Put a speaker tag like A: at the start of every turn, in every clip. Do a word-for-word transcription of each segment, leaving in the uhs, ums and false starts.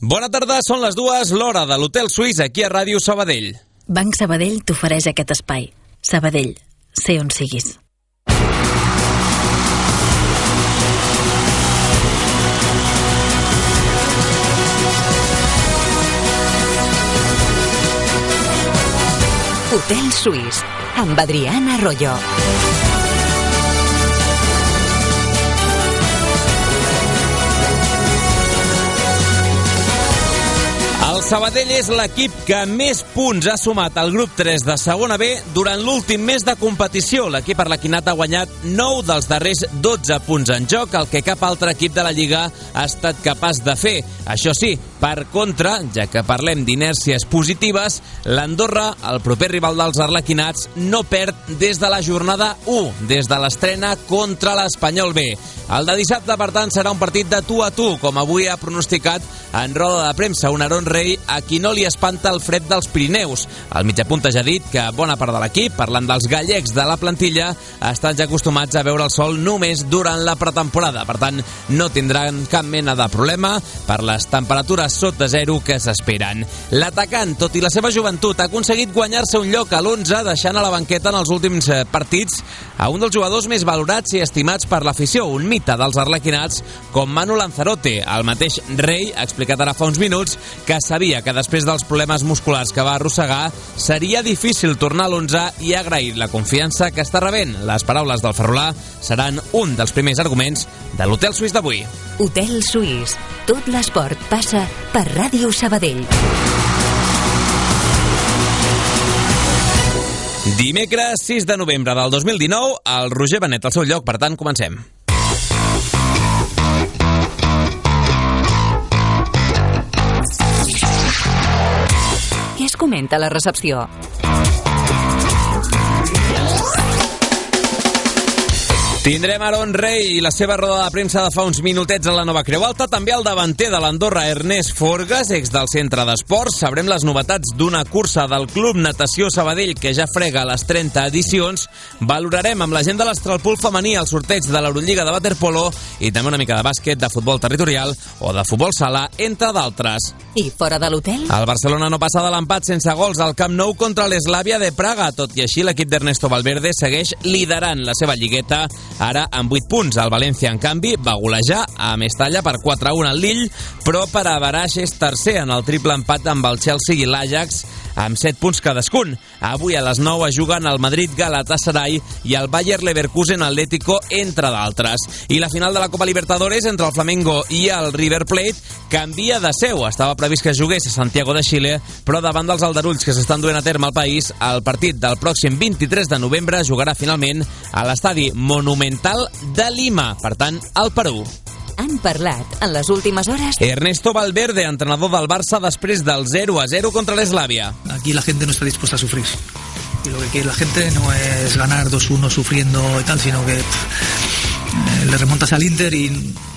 A: Bona tarda, són les dues, l'hora de l'Hotel Suís aquí a Ràdio Sabadell.
B: Banc Sabadell t'ofereix aquest espai. Sabadell, sé on siguis.
C: Hotel Suís, amb Adriana Arroyo.
A: El Sabadell és l'equip que més punts ha sumat al grup tres de segona B durant l'últim mes de competició. L'equip arlequinat ha guanyat nou dels darrers dotze punts en joc, el que cap altre equip de la Lliga ha estat capaç de fer. Això sí, per contra, ja que parlem d'inèrcies positives, l'Andorra, el proper rival dels arlequinats, no perd des de la jornada u, des de l'estrena contra l'Espanyol B. El de dissabte, per tant, serà un partit de tu a tu, com avui ha pronosticat en roda de premsa un Aron Rey a qui no li espanta el fred dels Pirineus. El mitjapunta ja ha dit que bona part de l'equip, parlant dels gallecs de la plantilla, estan ja acostumats a veure el sol només durant la pretemporada. Per tant, no tindran cap mena de problema per les temperatures sota zero que s'esperen. L'atacant, tot i la seva joventut, ha aconseguit guanyar-se un lloc a l'onze, deixant a la banqueta en els últims partits a un dels jugadors més valorats i estimats per l'afició, un mite dels arlequinats com Manu Lanzarote. El mateix Rey ha explicat ara fa uns minuts que sabia que després dels problemes musculars que va arrossegar seria difícil tornar a l'onze i ha agraït la confiança que està rebent. Les paraules del ferrolà seran un dels primers arguments de l'Hotel Suís d'avui.
C: Hotel Suís. Tot l'esport passa per Ràdio Sabadell.
A: Dimecres sis de novembre del dos mil dinou, el Roger Benet al seu lloc, per tant, comencem.
C: Què es comenta a la recepció?
A: Tindrem Aron Rey i la seva roda de premsa de fa uns minutets a la Nova Creu Alta, també el davanter de l'Andorra, Ernest Forgas, ex del centre d'esports. Sabrem les novetats d'una cursa del Club Natació Sabadell que ja frega les trenta edicions. Valorarem amb la gent de l'Astralpool femení el sorteig de l'Eurolliga de waterpolo i també una mica de bàsquet, de futbol territorial o de futbol sala, entre d'altres.
C: I fora de l'hotel?
A: El Barcelona no passa de l'empat sense gols al Camp Nou contra l'Eslavia de Praga. Tot i així, l'equip d'Ernesto Valverde segueix liderant la seva lligueta, ara amb vuit punts. El València, en canvi, va golejar a Mestalla per quatre a un al Lille, però per avaraix és tercer en el triple empat amb el Chelsea i l'Ajax, amb set punts cadascun. Avui a les nou es juguen el Madrid Galatasaray i el Bayer Leverkusen Atlético, entre d'altres. I la final de la Copa Libertadores entre el Flamengo i el River Plate canvia de seu. Estava previst que jugués a Santiago de Xile, però davant dels aldarulls que s'estan duent a terme al país, el partit del pròxim vint-i-tres de novembre jugarà finalment a l'estadi Monumental de Lima, per tant, al Perú.
C: Han parlat en les últimes hores
A: Ernesto Valverde, entrenador del Barça després del zero a zero contra l'Eslavia.
D: Aquí la gente no está dispuesta a sufrir. Y lo que quiere la gente no es ganar dos uno sufriendo y tal, sino que pff, le remontas al Inter y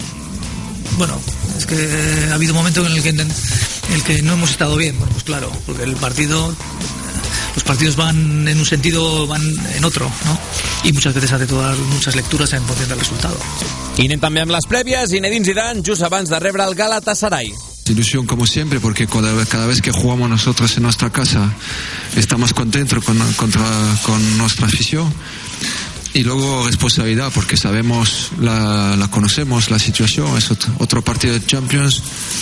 D: bueno, es que ha habido momentos en el que, en el que no hemos estado bien. Bueno, pues claro, porque el partido... Los partidos van en un sentido, van en otro, ¿no? Y muchas veces hace todas muchas lecturas en función del resultado.
A: I anem també amb les prèvies. Zinedine Zidane, just abans de rebre el Galatasaray.
E: Ilusión como siempre, porque cada, cada vez que jugamos nosotros en nuestra casa estamos contentos con, contra, con nuestra afición. Y luego responsabilidad, porque sabemos, la, la conocemos, la situación, es otro, otro partido de Champions,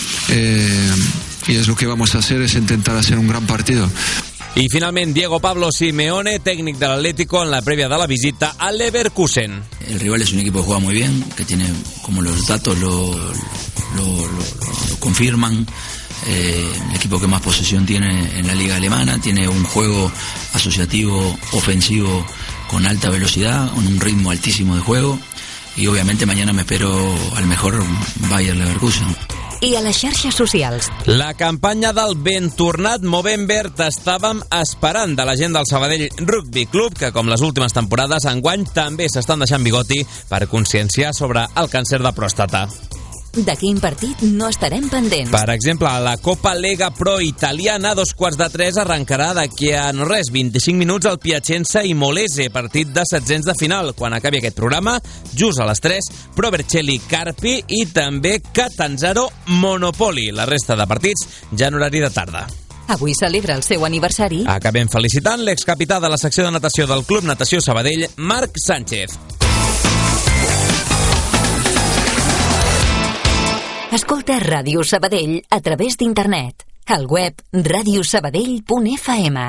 E: eh, y es lo que vamos a hacer, es intentar hacer un gran partido.
A: I finalment Diego Pablo Simeone, técnico del Atlético, en la previa de la visita al Leverkusen.
F: El rival es un equipo que juega muy bien, que tiene, como los datos lo, lo, lo, lo, lo confirman, eh, el equipo que más posesión tiene en la liga alemana, tiene un juego asociativo ofensivo con alta velocidad, con un ritmo altísimo de juego, y obviamente mañana me espero al mejor Bayer Leverkusen.
C: I a les xarxes socials.
A: La campanya del ben tornat Movember t'estàvem esperant, de la gent del Sabadell Rugby Club, que com les últimes temporades enguany també s'estan deixant bigoti per conscienciar sobre el càncer de pròstata.
C: De quin partit no estarem pendents?
A: Per exemple, la Copa Lega Pro italiana a dos quarts de tres arrencarà d'aquí a no res, vint-i-cinc minuts al Piacenza i Molese, partit de setzents de final. Quan acabi aquest programa, just a les tres, Pro Vercelli Carpi i també Catanzaro Monopoli. La resta de partits ja en horari de tarda.
C: Avui celebra el seu aniversari.
A: Acabem felicitant l'excapità de la secció de natació del Club Natació Sabadell, Marc Sánchez.
C: Escolta Ràdio Sabadell a través d'internet. Al web radiosabadell punt f m.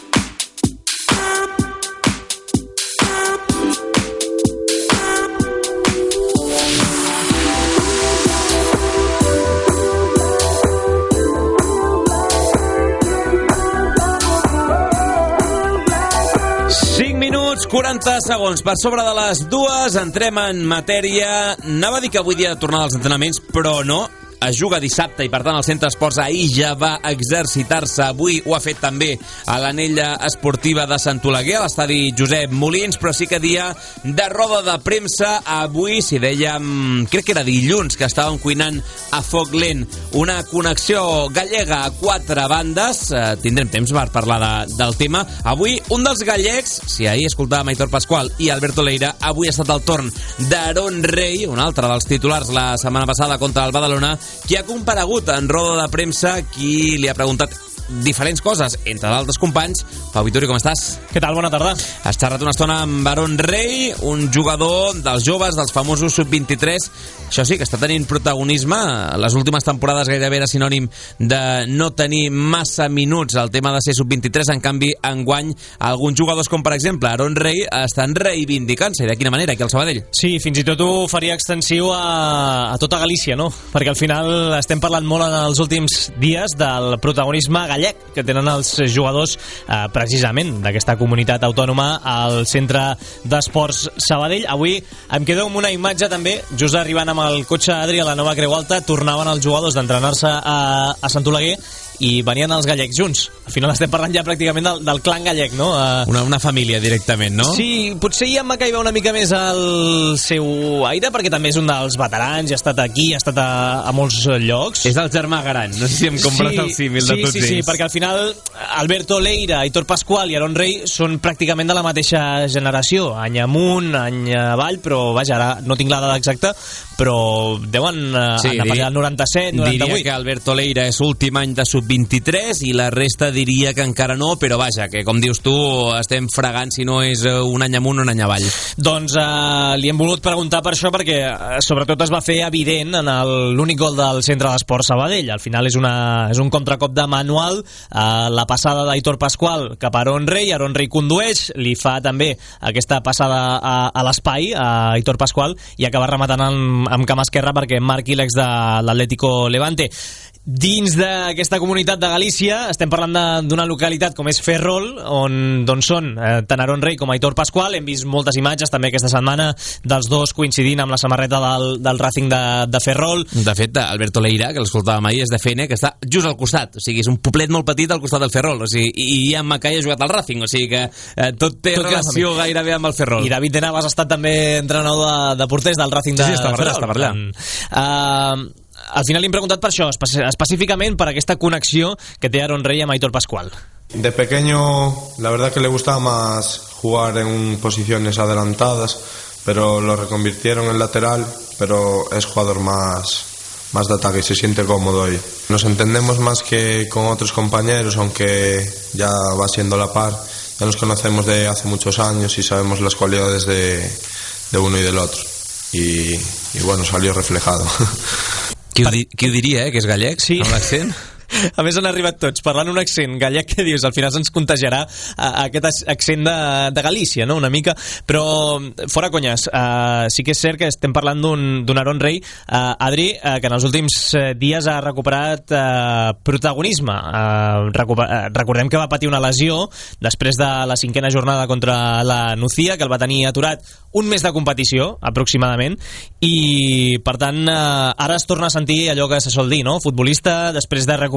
A: quaranta segons per sobre de les dues, entrem en matèria. Anava a dir que avui dia de tornar als entrenaments, però no. Es juga dissabte i, per tant, el Centre Esports ahir ja va exercitar-se. Avui ho ha fet també a l'anella esportiva de Sant Oleguer, a l'estadi Josep Molins, però sí que dia de roda de premsa. Avui, si dèiem, crec que era dilluns, que estàvem cuinant a foc lent una connexió gallega a quatre bandes. Eh, tindrem temps per parlar de, del tema. Avui, un dels gallecs, si ahir escoltàvem Aitor Pascual i Alberto Leira, avui ha estat el torn d'Aaron Rey, un altre dels titulars la setmana passada contra el Badalona, qui ha comparegut en roda de premsa, qui li ha preguntat diferents coses, entre d'altres companys. Pau Vittori, com estàs?
G: Què tal? Bona tarda.
A: Has xerrat una estona amb Aaron Rey, un jugador dels joves, dels famosos sub vint-i-tres. Això sí, que està tenint protagonisme. Les últimes temporades gairebé era sinònim de no tenir massa minuts el tema de ser sub vint-i-tres. En canvi, enguany, alguns jugadors com, per exemple, Aaron Rey, estan reivindicant-se. I de quina manera, aquí al Sabadell?
G: Sí, fins i tot ho faria extensiu a, a tota Galícia, no? Perquè al final estem parlant molt en els últims dies del protagonisme gallec que tenen els jugadors eh, precisament d'aquesta comunitat autònoma al Centre d'Esports Sabadell. Avui em quedo amb una imatge també, just arribant amb el cotxe Adri a la nova Creu Alta, tornaven els jugadors d'entrenar-se a, a Sant Oleguer i venien els gallecs junts. Al final estem parlant ja pràcticament del, del clan gallec, no? Uh,
A: una, una família directament, no?
G: Sí, potser ja m'acaiva una mica més el seu aire, perquè també és un dels veterans, ja ha estat aquí, ha estat a, a molts llocs.
A: És el germà gran, no sé si em compres sí, el símil
G: sí,
A: de tots
G: sí, sí,
A: ells.
G: perquè al final Alberto Leira, Aitor Pascual i Aaron Rey són pràcticament de la mateixa generació, any amunt, any avall, però vaja, ara no tinc la dada exacta, però deuen uh, sí, anar per allà al noranta-set, noranta-vuit.
A: Diria que Alberto Leira és últim any de sub vint-i-tres i la resta diria que encara no, però vaja, que com dius tu, estem fregant si no és un any amunt o un any avall.
G: Doncs uh, li hem volgut preguntar per això, perquè uh, sobretot es va fer evident en l'únic gol del Centre d'Esports Sabadell. Al final és, una, és un contracop de manual, uh, la passada d'Aitor Pascual cap a Aaron Rey, Aaron Rey condueix, li fa també aquesta passada a, a l'espai a Aitor Pascual i acaba rematant amb, amb cama esquerra perquè marqui l'ex de l'Atlético Levante. Dins d'aquesta comunitat de Galícia estem parlant d'una localitat com és Ferrol, on doncs són eh, tant Aaron Rey com Aitor Pascual. Hem vist moltes imatges també aquesta setmana dels dos coincidint amb la samarreta del, del Racing de, de Ferrol.
A: De fet, Alberto Leira, que l'escoltàvem ahir, és de Fene, que està just al costat, o sigui, és un poblet molt petit al costat del Ferrol, o sigui, i en Macai ha jugat al Racing, o sigui que eh, tot té tot relació gairebé amb el Ferrol.
G: I David de Navas ha estat també entrenador de, de porters del Racing de,
A: sí, sí, està
G: de Ferrol.
A: Està per allà, està per
G: allà. Uh, Al final li hem preguntat per això, específicamente para aquesta conexión que té Aaron Rey amb Aitor Pascual.
H: De pequeño, la verdad que le gustaba más jugar en posiciones adelantadas, pero lo reconvirtieron en lateral, pero es jugador más, más de ataque y se siente cómodo ahí. Nos entendemos más que con otros compañeros, aunque ya va siendo la par. Ya nos conocemos de hace muchos años y sabemos las cualidades de, de uno y del otro. Y, y bueno, salió reflejado.
A: Qui ho, di qui ho diria, eh, que és gallec,
G: sí.
A: Amb l'accent?
G: A més han arribat tots parlant un accent gallec que dius, al final se'ns contagiarà a, a aquest accent de, de Galícia, no?, una mica, però fora conyes, uh, sí que és cert que estem parlant d'un Aaron Rey, uh, Adri, uh, que en els últims dies ha recuperat uh, protagonisme. Uh, recuper uh, recordem que va patir una lesió després de la cinquena jornada contra la Nucía, que el va tenir aturat un mes de competició, aproximadament, i per tant uh, ara es torna a sentir allò que se sol dir, no?, futbolista després de recuperar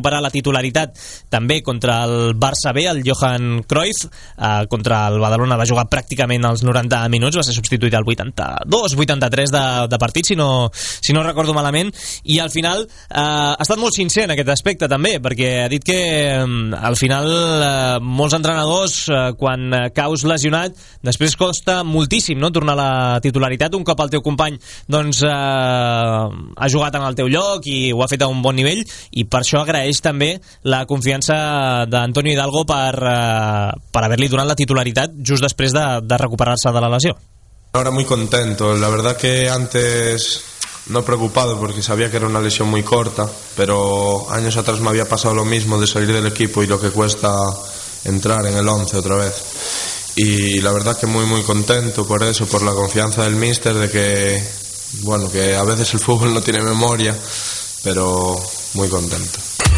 G: recuperar la titularitat també contra el Barça B, el Johan Cruyff, eh, contra el Badalona va jugar pràcticament els noranta minuts, va ser substituït al vuitanta-dos vuitanta-tres de, de partit, si no, si no recordo malament, i al final eh, ha estat molt sincer en aquest aspecte també, perquè ha dit que eh, al final eh, molts entrenadors eh, quan caus lesionat després costa moltíssim, no?, tornar a la titularitat un cop el teu company doncs eh, ha jugat en el teu lloc i ho ha fet a un bon nivell, i per això agraeix també la confiança d'Antonio Hidalgo per, eh, per haver-li donat la titularitat just després de, de recuperar-se de la lesió.
H: Ahora muy contento, la verdad que antes no preocupado porque sabía que era una lesión muy corta, pero años atrás me había pasado lo mismo de salir del equipo y lo que cuesta entrar en el once otra vez. Y la verdad que muy muy contento por eso, por la confianza del míster, de que, bueno, que a veces el fútbol no tiene memoria, pero muy contento.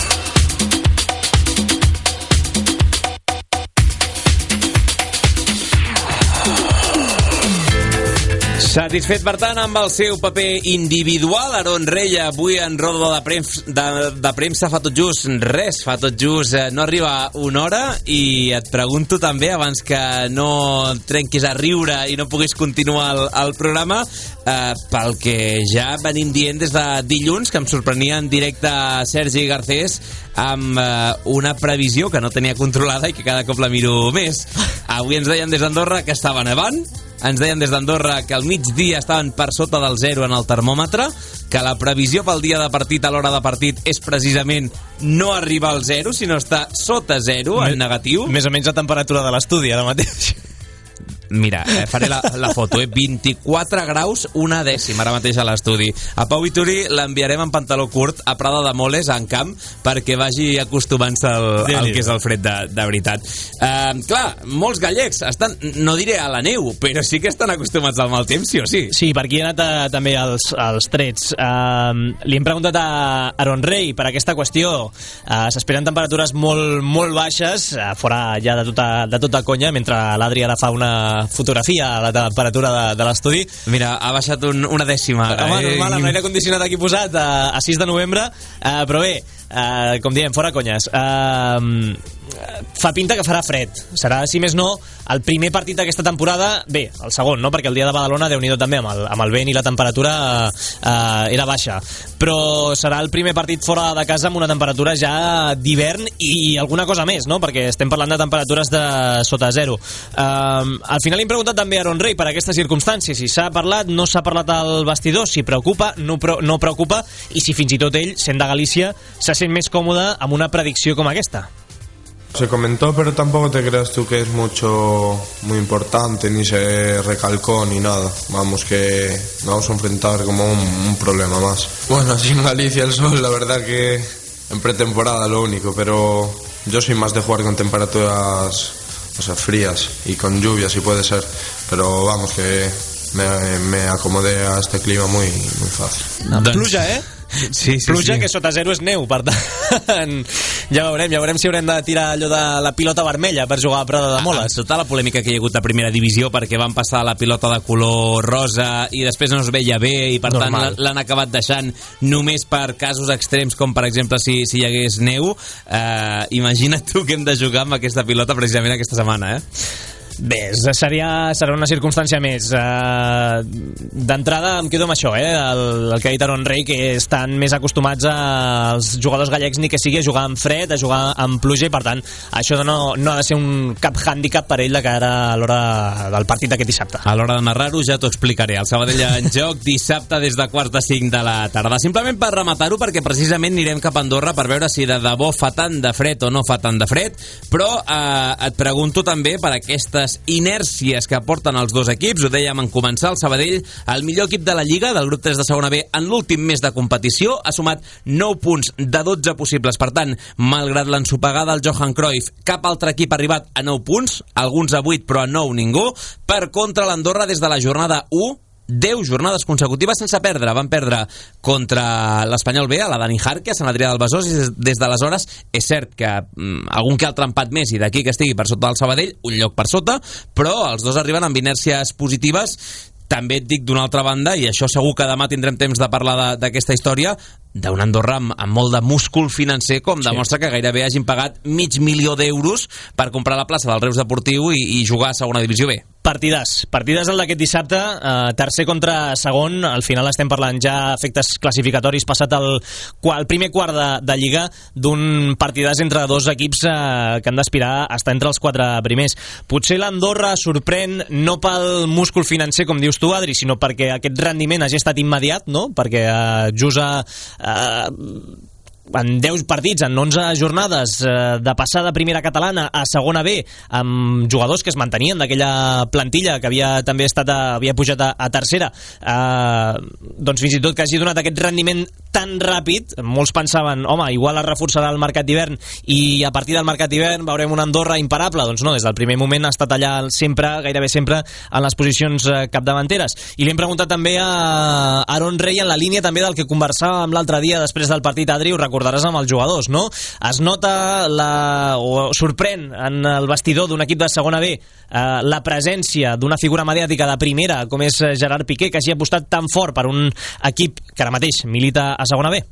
A: Satisfet, per tant, amb el seu paper individual, Aron Rey avui en roda de premsa, de, de premsa fa tot just res, fa tot just eh, no arriba una hora, i et pregunto també, abans que no trenquis a riure i no puguis continuar el, el programa, eh, pel que ja venim dient des de dilluns, que em sorprenia en directe Sergi Garcés amb eh, una previsió que no tenia controlada i que cada cop la miro més. Avui ens deien des d'Andorra que estava nevant, ens deien des d'Andorra que al migdia estaven per sota del zero en el termòmetre, que la previsió pel dia de partit a l'hora de partit és precisament no arribar al zero, sinó estar sota zero, en negatiu.
G: Més o menys la temperatura de l'estudi ara mateix.
A: Mira, eh, faré la, la foto, eh? vint-i-quatre graus, una dècima ara mateix a l'estudi. A Pau Vituri l'enviarem en pantaló curt a Prada de Moles, en camp, perquè vagi acostumant-se al, al que és el fred de, de veritat. Eh, clar, molts gallecs estan, no diré a la neu, però sí que estan acostumats al mal temps, sí o sí.
G: Sí, per aquí han anat a, també els, els trets. Eh, li hem preguntat a Aron Rey per aquesta qüestió. Eh, s'esperen temperatures molt, molt baixes, eh, fora ja de tota, de tota conya, mentre l'Adri ara fa una fotografia a la temperatura de, de l'estudi.
A: Mira, ha baixat un, una dècima.
G: Home, eh? normal, amb l'aire condicionat aquí posat a, a sis de novembre, eh, però bé, eh, com diem, fora conyes, eh, fa pinta que farà fred. Serà, si més no, el primer partit d'aquesta temporada, bé, el segon, no? Perquè el dia de Badalona, Déu-n'hi-do també, amb el, amb el vent i la temperatura eh, era baixa, però serà el primer partit fora de casa amb una temperatura ja d'hivern i alguna cosa més, no? Perquè estem parlant de temperatures de sota zero. Eh, al final li hem preguntat també a Aron Rey per aquesta circumstància, si s'ha parlat, no s'ha parlat al vestidor, si preocupa, no, pro, no preocupa, i si fins i tot ell, sent de Galícia, se sent més còmode amb una predicció com aquesta.
H: Se comentó, pero tampoco te creas tú que es mucho, muy importante, ni se recalcó ni nada. Vamos, que nos vamos a enfrentar como un, un problema más. Bueno, así en Galicia el sol, la verdad que en pretemporada lo único, pero yo soy más de jugar con temperaturas, o sea, frías y con lluvia si puede ser, pero vamos, que me, me acomodé a este clima muy, muy fácil.
G: Amb pluja, eh?
A: Sí, sí,
G: pluja,
A: sí.
G: Que sota zero és neu, per tant ja veurem, ja veurem si haurem de tirar allò de la pilota vermella per jugar a Prada de Moles.
A: Ah, tota la polèmica que hi ha hagut a primera divisió perquè van passar la pilota de color rosa i després no es veia bé i per Normal. tant l'han acabat deixant només per casos extrems, com per exemple si, si hi hagués neu. eh, imagina't tu que hem de jugar amb aquesta pilota precisament aquesta setmana, eh?
G: Bé, seria, serà una circumstància més. Uh, D'entrada em quedo amb això, eh? el, el que ha dit Aron Rey, que estan més acostumats als jugadors gallecs ni que sigui a jugar amb fred, a jugar amb pluja, i per tant això no, no ha de ser un cap hàndicap per ell de cara a l'hora del partit d'aquest dissabte.
A: A l'hora de narrar-ho ja t'ho explicaré. El Sabadell en joc dissabte des de quarts de cinc de la tarda. Simplement per rematar-ho, perquè precisament anirem cap a Andorra per veure si de debò fa tant de fred o no fa tant de fred, però eh, et pregunto també per aquesta inèrcies que porten els dos equips. Ho dèiem en començar, el Sabadell, el millor equip de la Lliga, del grup tres de segona B, en l'últim mes de competició, ha sumat nou punts de dotze possibles. Per tant, malgrat l'ensopegada del Johan Cruyff, cap altre equip ha arribat a nou punts, alguns a vuit, però a nou ningú. Per contra, l'Andorra, des de la jornada u, deu jornades consecutives sense perdre. Van perdre contra l'Espanyol B, a la Dani Jarque, a Sant Adrià del Besòs, i des d'aleshores és cert que mm, algun que altre empat més, i d'aquí que estigui per sota del Sabadell, un lloc per sota, però els dos arriben amb inèrcies positives. també et dic d'una altra banda, i això segur que demà tindrem temps de parlar d'aquesta història, d'un Andorra amb, amb molt de múscul financer, com sí. demostra que gairebé hagin pagat mig milió d'euros per comprar la plaça del Reus Deportiu i, i jugar a segona divisió B.
G: Partidàs, partidàs el d'aquest dissabte, eh, tercer contra segon, al final estem parlant ja efectes classificatoris, passat el, el primer quart de, de Lliga, d'un partidàs entre dos equips eh, que han d'aspirar a estar entre els quatre primers. Potser l'Andorra sorprèn no pel múscul financer, com dius tu, Adri, sinó perquè aquest rendiment hagi estat immediat, no? Perquè eh, just a... Eh, en deu partits, en onze jornades eh, de passar de primera catalana a segona B, amb jugadors que es mantenien d'aquella plantilla que havia també estat a, havia pujat a, a tercera, eh, doncs fins i tot que hagi donat aquest rendiment tan ràpid, molts pensaven, home, igual es reforçarà el mercat d'hivern i a partir del mercat d'hivern veurem una Andorra imparable. Doncs no, des del primer moment ha estat allà sempre, gairebé sempre, en les posicions eh, capdavanteres. I li hem preguntat també a Aaron Rey en la línia també del que conversàvem l'altre dia després del partit, Adri, ho recordaràs amb els jugadors, no? Es nota la, o sorprèn en el vestidor d'un equip de segona B eh, la presència d'una figura mediàtica de primera com és Gerard Piqué, que hagi apostat tan fort per un equip que ara mateix milita a segona B.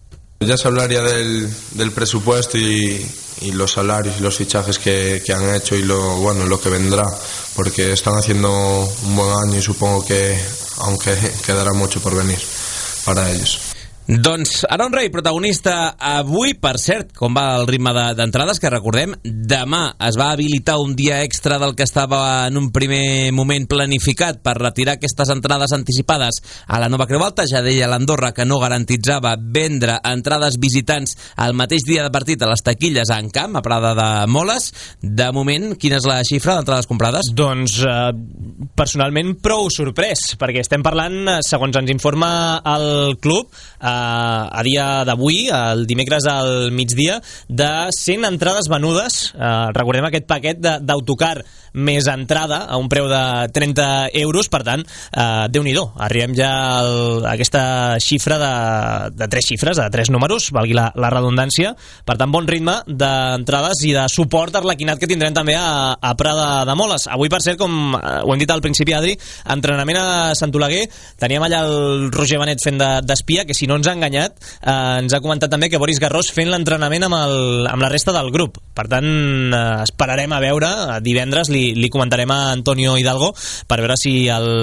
H: Ya se hablaría del, del presupuesto y, y los salarios y los fichajes que, que han hecho y lo, bueno, lo que vendrá, porque están haciendo un buen año y supongo que aunque quedará mucho por venir para ellos.
A: Doncs Aaron Rey, protagonista avui, per cert, com va el ritme d'entrades, que recordem, demà es va habilitar un dia extra del que estava en un primer moment planificat per retirar aquestes entrades anticipades a la nova Creu Alta. Ja deia l'Andorra que no garantitzava vendre entrades visitants el mateix dia de partit a les taquilles en camp, a Prada de Moles. De moment, quina és la xifra d'entrades comprades?
G: Doncs, eh, personalment, prou sorprès, perquè estem parlant, segons ens informa el club, eh, a dia d'avui, el dimecres al migdia, de cent entrades venudes. Eh, recordem aquest paquet d'autocar més entrada a un preu de trenta euros, per tant, eh, Déu-n'hi-do, arribem ja a aquesta xifra de, de tres xifres, de tres números, valgui la, la redundància. Per tant, bon ritme d'entrades i de suport arlequinat que tindrem també a, a Prada de Moles. Avui, per cert, com ho hem dit al principi, Adri, entrenament a Sant Oleguer, teníem allà el Roger Benet fent d'espia, que si no ens ha enganyat, eh, ens ha comentat també que Boris Garrós fent l'entrenament amb, el, amb la resta del grup. Per tant, eh, esperarem a veure, divendres li, li comentarem a Antonio Hidalgo per veure si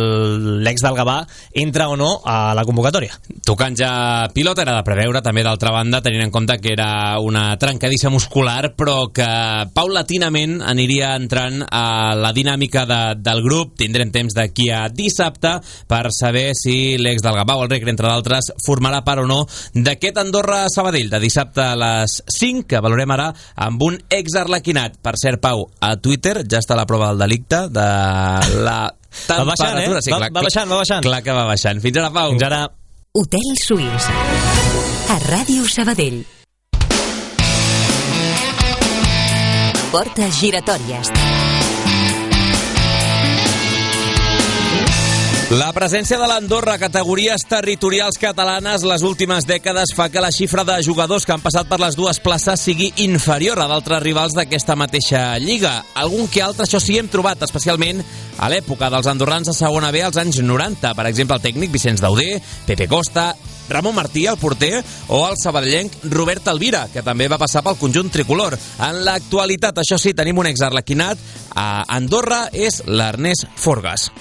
G: l'ex del Gavà entra o no a la convocatòria.
A: Tocant ja pilota, era de preveure també, d'altra banda, tenint en compte que era una trencadissa muscular, però que paulatinament aniria entrant a la dinàmica de, del grup. Tindrem temps d'aquí a dissabte per saber si l'ex del Gavà o el Recre, entre d'altres, formarà part o no d'aquest Andorra-Sabadell de dissabte a les cinc, que valorem ara amb un ex-arlequinat. Per cert, Pau, a Twitter ja està la prova del delicte de la temperatura.
G: Va baixant, eh?
A: Sí, clar,
G: va, va baixant, va baixant.
A: Clar que va baixant. Fins ara, Pau.
G: Fins ara.
C: Hotel Suís, a Ràdio Sabadell. Portes giratòries.
A: La presència de l'Andorra a categories territorials catalanes les últimes dècades fa que la xifra de jugadors que han passat per les dues places sigui inferior a d'altres rivals d'aquesta mateixa lliga. Algun que altre, això sí, hem trobat, especialment a l'època dels andorrans a segona B als anys noranta. Per exemple, el tècnic Vicenç Dauder, Pepe Costa, Ramon Martí, el porter, o el sabadellenc Robert Alvira, que també va passar pel conjunt tricolor. En l'actualitat, això sí, tenim un exarlequinat. A Andorra és l'Ernest Forgas.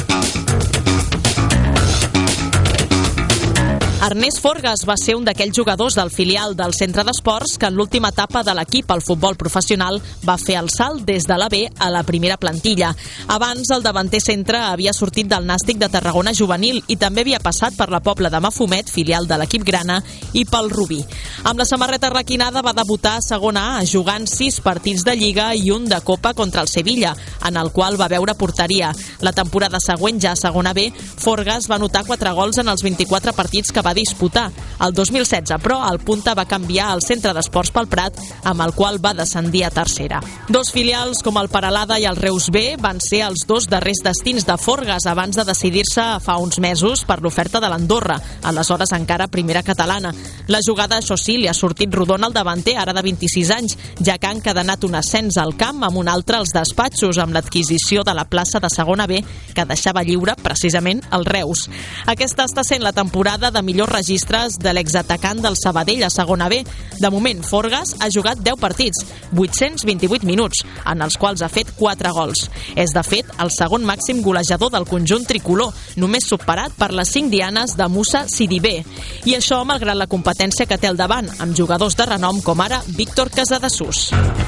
I: Ernest Forgas va ser un d'aquells jugadors del filial del centre d'esports que en l'última etapa de l'equip al futbol professional va fer el salt des de la B a la primera plantilla. Abans, el davanter centre havia sortit del Nàstic de Tarragona juvenil i també havia passat per la Pobla de Mafumet, filial de l'equip grana, i pel Rubí. Amb la samarreta requinada va debutar a segona A, jugant sis partits de Lliga i un de Copa contra el Sevilla, en el qual va veure porteria. La temporada següent, ja a segona B, Forgas va anotar quatre gols en els vint-i-quatre partits que va va disputar. El dos mil setze, però, el Punta va canviar al Centre d'Esports pel Prat, amb el qual va descendir a tercera. Dos filials com el Peralada i el Reus B van ser els dos darrers destins de Forgas abans de decidir-se fa uns mesos per l'oferta de l'Andorra, aleshores encara primera catalana. La jugada, això sí, li ha sortit rodona al davanter, ara de vint-i-sis anys, ja que han encadenat un ascens al camp amb un altre als despatxos, amb l'adquisició de la plaça de segona B que deixava lliure precisament el Reus. Aquesta està sent la temporada de millors registres de l'exatacant del Sabadell a segona B. De moment, Forgas ha jugat deu partits, vuit-cents vint-i-vuit minuts, en els quals ha fet quatre gols. És, de fet, el segon màxim golejador del conjunt tricolor, només superat per les cinc dianes de Musa Sidibé. I això malgrat la competència que té al davant, amb jugadors de renom com ara Víctor Casadesús.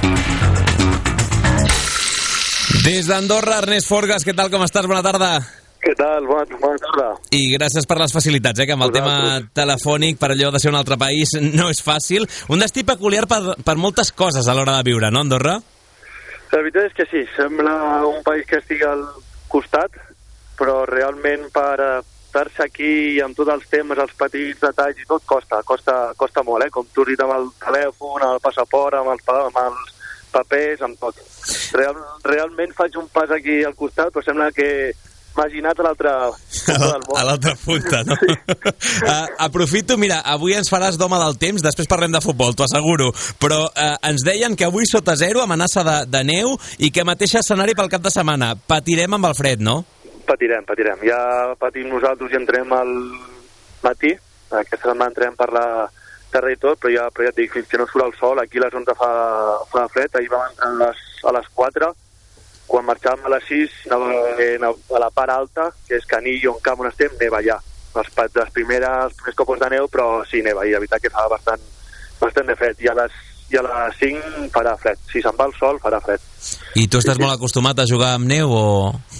A: Des d'Andorra, Ernest Forgas, què tal, com estàs? Bona tarda.
J: Què tal? Bona, bona tarda.
A: I gràcies per les facilitats, eh, que amb el tema telefònic, per allò de ser un altre país, no és fàcil. Un destí peculiar per, per moltes coses a l'hora de viure, no, Andorra?
J: La veritat és que sí, sembla un país que estigui al costat, però realment per estar-se aquí amb tots els temes, els petits detalls i tot, costa, costa, costa molt, eh? Com tu has dit, amb el telèfon, amb el passaport, amb els, amb els papers, amb tot. Real, realment faig un pas aquí al costat, però sembla que m'ha girat a l'altra punta del món.
A: A l'altra punta, no? Sí. Uh, aprofito, mira, avui ens faràs d'home del temps, després parlem de futbol, t'ho asseguro, però uh, ens deien que avui sota zero, amenaça de, de neu, i que mateix escenari pel cap de setmana. Patirem amb el fred, no?
J: Patirem, patirem. Ja patim nosaltres i entrem al matí. Aquesta setmana entrem per la terra i tot, però ja, però ja et dic, fins que no surt el sol, aquí a les onze fa, fa fred, ahir vam entrar a les, a les quatre, quan marxàvem a les sis, anava a la part alta, que és Canillo, on camp on estem, neva ja. Les, les primeres, els primers copos de neu, però sí, neva, i la veritat que fa bastant, bastant de fred. I a les, i a les cinc farà fred. Si se'n va el sol, farà fred.
A: I tu estàs sí, molt sí. acostumat a jugar amb neu, o...?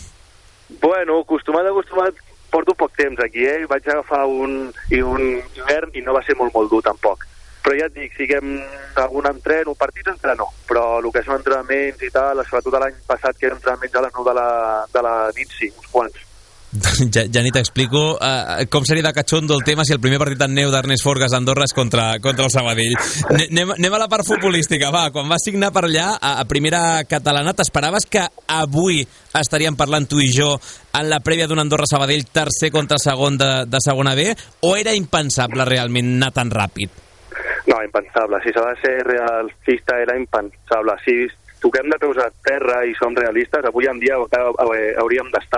J: Bueno, acostumat, acostumat, porto poc temps aquí, eh? Vaig agafar un, i un hivern i no va ser molt, molt dur, tampoc. Però ja et dic, siguem algun entren, un partit encara no, però el que són entrenaments i tal, sobretot l'any passat que eren entrenaments a les nou de la, de la nit, sí, uns quants.
A: Ja, ja ni t'explico uh, com seria de catxondo el tema si el primer partit en neu d'Ernest Forgas a Andorra és contra, contra el Sabadell. Anem, anem a la part futbolística, va. Quan vas signar per allà a, a primera catalana, t'esperaves que avui estaríem parlant tu i jo en la prèvia d'un Andorra-Sabadell tercer contra segon de, de segona B, o era impensable realment anar tan ràpid?
J: No, impensable. Si s'ha de ser realista, era impensable. Si toquem de peus a terra i som realistes, avui en dia hauríem d'estar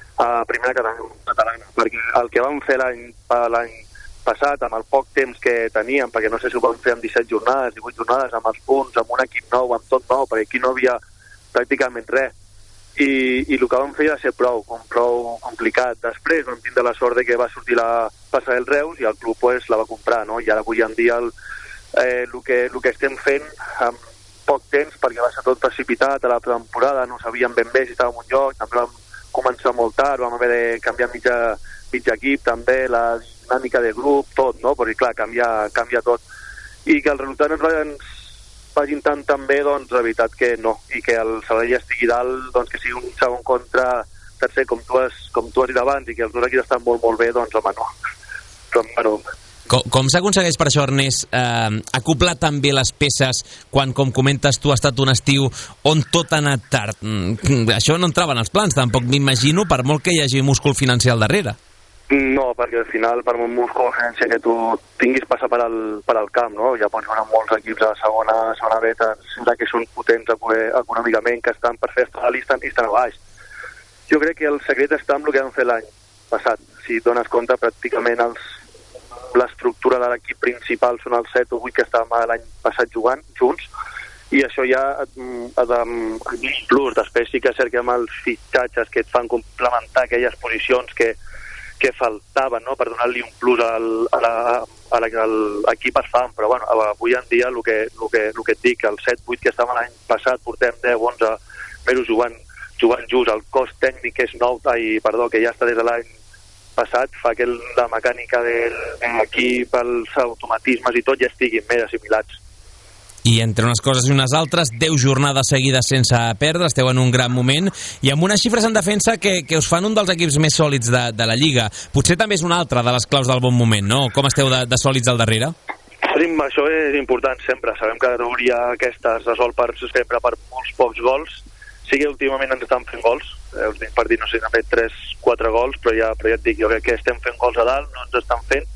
J: a primera catalana, perquè el que vam fer l'any l'any passat, amb el poc temps que teníem, perquè no sé si ho vam fer amb disset jornades, divuit jornades, amb els punts, amb un equip nou, amb tot nou, perquè aquí no havia pràcticament res. I, i el que vam fer va ser prou, prou complicat. Després vam tindre la sort de que va sortir la plaça del Reus i el club pues, la va comprar, no? I ara avui en dia el, eh, el, que, el que estem fent amb poc temps, perquè va ser tot precipitat a la temporada, no sabíem ben bé si estàvem en un lloc, també vam començar molt tard, vam haver de canviar mitja, mitja equip, també la dinàmica de grup, tot, no? Perquè clar, canvia, canvia tot. I que el resultat ens, ens vagin tant també, doncs la veritat que no, i que el Sabadell estigui dalt, doncs que sigui un segon contra tercer, com tu has, com tu has dit abans, i que els dos equips estan molt, molt bé, doncs home, no. Però, bueno...
A: Com, com s'aconsegueix per això, Ernest, eh, acoplar també les peces quan, com comentes tu, ha estat un estiu on tot ha anat tard? Mm, això no entrava en els plans, tampoc m'imagino, per molt que hi hagi múscul financer al darrere.
J: No, perquè al final, per molt múscul financer que tu tinguis, passa per al, per al camp, no? Ja pots veure molts equips a la segona, segona beta, sembla que són potents econòmicament, que estan per fer estar i estan, estan a baix. Jo crec que el secret està en el que vam fer l'any passat. Si et dones compte, pràcticament els l'estructura de l'equip principal són els set o vuit que estàvem l'any passat jugant junts, i això ja et, et, et plus. Després sí que és cert que amb els fitxatges que et fan complementar aquelles posicions que, que faltaven, no? Per donar-li un plus al, a la, a la, a l'equip es fan, però bueno, avui en dia el que, el que, el que et dic, els set vuit que estàvem l'any passat, portem deu onze mesos jugant, jugant just, el cos tècnic que és nou, ai, perdó, que ja està des de l'any passat, fa que la mecànica de l'equip, els automatismes i tot ja estiguin més assimilats.
A: I entre unes coses i unes altres, deu jornades seguides sense perdre, esteu en un gran moment, i amb unes xifres en defensa que, que us fan un dels equips més sòlids de, de la Lliga. Potser també és una altra de les claus del bon moment, no? Com esteu de, de sòlids al darrere?
J: Sí, això és important sempre. Sabem que la categoria aquesta es resol per, sempre per molts pocs gols. Sí que últimament ens estan fent gols. Eh, els últims partits, no sé, han fet tres quatre gols, però ja, però ja et dic, jo crec que estem fent gols a dalt, no ens estan fent,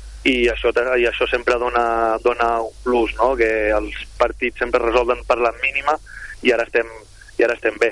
J: i això, i això sempre dona, dona un plus, no? Que els partits sempre resolven per la mínima i ara estem, i ara estem bé.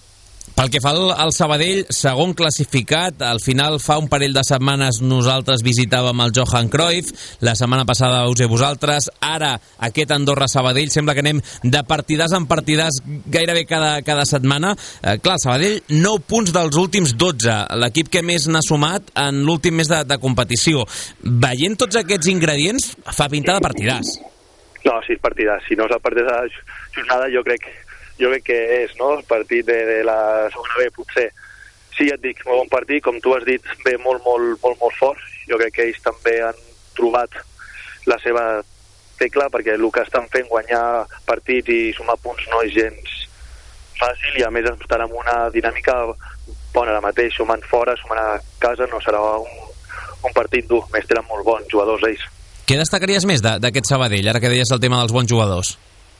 A: Pel que fa al, al Sabadell, segon classificat, al final fa un parell de setmanes nosaltres visitàvem el Johan Cruyff, la setmana passada vau ser vosaltres, ara aquest Andorra-Sabadell, sembla que anem de partidars en partidars gairebé cada, cada setmana. Eh, clar, Sabadell, nou punts dels últims dotze, l'equip que més n'ha sumat en l'últim mes de, de competició. Veient tots aquests ingredients, fa pinta de partidars.
J: No, sí, partidars. Si no és el partit de la jornada, jo crec jo crec que és, no?, el partit de, de la segona B, potser. Sí, ja et dic, molt bon partit, com tu has dit, ve molt, molt, molt, molt fort. Jo crec que ells també han trobat la seva tecla, perquè el que estan fent, guanyar partits i sumar punts, no és gens fàcil, i a més estan en una dinàmica bona ara mateix, sumant fora, sumant a casa, no serà un, un partit dur, més tenen molt bons jugadors ells.
A: Què destacaries més d'aquest Sabadell, ara que deies el tema dels bons jugadors?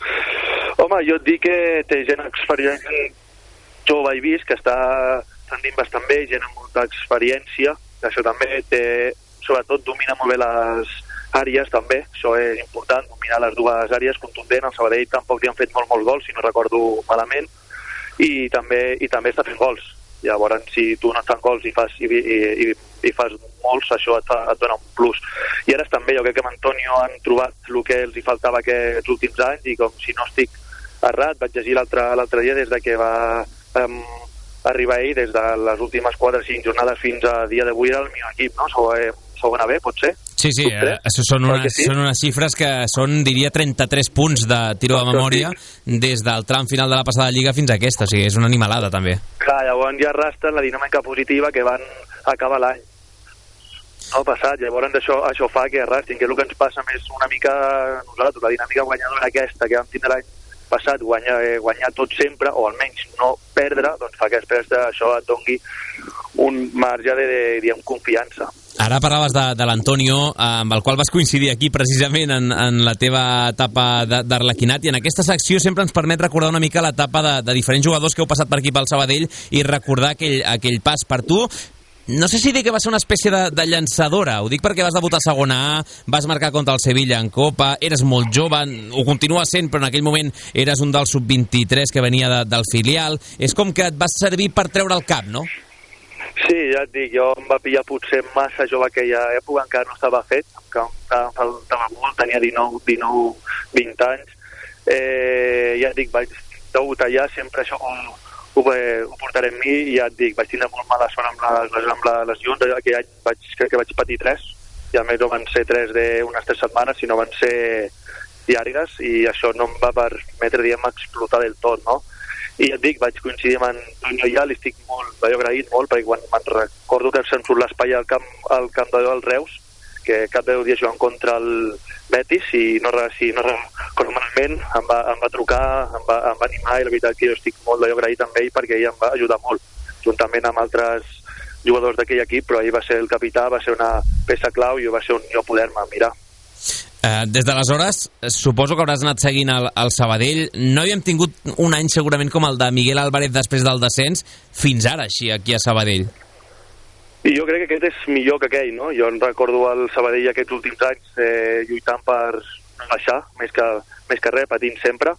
J: Home, jo et dic que té gent experiència jove i vist, que està rendint bastant bé, gent amb molta experiència, això també té, sobretot domina molt bé les àrees també, això és important, dominar les dues àrees, contundent. El Sabadell tampoc li han fet molt, molt gols, si no recordo malament, i també, i també està fent gols. Llavors, si tu no et fan gols i fas, i, i, i, i fas molts, això et, fa, et dona un plus. I ara també, jo crec que amb Antonio han trobat el que els hi faltava aquests últims anys, i com si no estic errat, vaig llegir l'altre dia des de que va um, arribar ell, des de les últimes quatre o cinc jornades fins a dia d'avui era el meu equip, no? Segona B, pot ser?
A: Sí, sí, eh, això són unes, sí? són unes xifres que són, diria, trenta-tres punts de tiro de memòria des del tram final de la passada Lliga fins a aquesta, o sigui, és una animalada també.
J: Clar, llavors ja arrastren la dinàmica positiva que van acabar l'any no passat, llavors això, això fa que arrastrin, que és el que ens passa més una mica a nosaltres, la dinàmica guanyadora aquesta que vam tindre l'any passat, guanyar, eh, guanyar tot sempre, o almenys no perdre, doncs fa que després d'això et dongui un marge de, de diguem, confiança.
A: Ara parlaves de, de l'Antonio, amb el qual vas coincidir aquí precisament en, en la teva etapa d'Arlequinat, i en aquesta secció sempre ens permet recordar una mica l'etapa de, de diferents jugadors que heu passat per aquí pel Sabadell i recordar aquell, aquell pas per tu. No sé si dir que va ser una espècie de, de llançadora, ho dic perquè vas debutar a segona A, vas marcar contra el Sevilla en Copa, eres molt jove, ho continues sent, però en aquell moment eres un dels sub vint-i-tres que venia de, del filial, és com que et vas servir per treure el cap, no?
J: Sí, ja et dic, jo em va pillar potser massa jove aquella època, encara no estava fet, que em faltava molt, tenia dinou, dinou, vint anys, eh, ja et dic, vaig debutar ja, sempre això ho, ho, ho portaré amb mi, i ja et dic, vaig tindre molt mala sort amb les, amb les lesions, aquell any vaig, crec que vaig patir tres, i a més no van ser tres d'unes tres setmanes, sinó van ser diàries, i això no em va permetre, diguem, explotar del tot, no? I ja et dic, vaig coincidir amb Antonio ja, li estic molt, l'he agraït molt, perquè quan me'n recordo que se'm surt l'espai al camp, al camp de del Reus, que cap de deu dies jugant contra el Betis, i no, si no recordo malament, em va, em va trucar, em va, em va animar, i la veritat que jo estic molt d'allò agraït amb ell, perquè ell em va ajudar molt, juntament amb altres jugadors d'aquell equip, però ell va ser el capità, va ser una peça clau, i va ser un jo poder-me mirar.
A: Uh, des d'aleshores, suposo que hauràs anat seguint el, el Sabadell. No havíem tingut un any segurament com el de Miguel Álvarez després del descens, fins ara així aquí a Sabadell.
J: I jo crec que aquest és millor que aquell, no? Jo en recordo el Sabadell aquests últims anys eh, lluitant per no baixar, més que, més que res, patint sempre,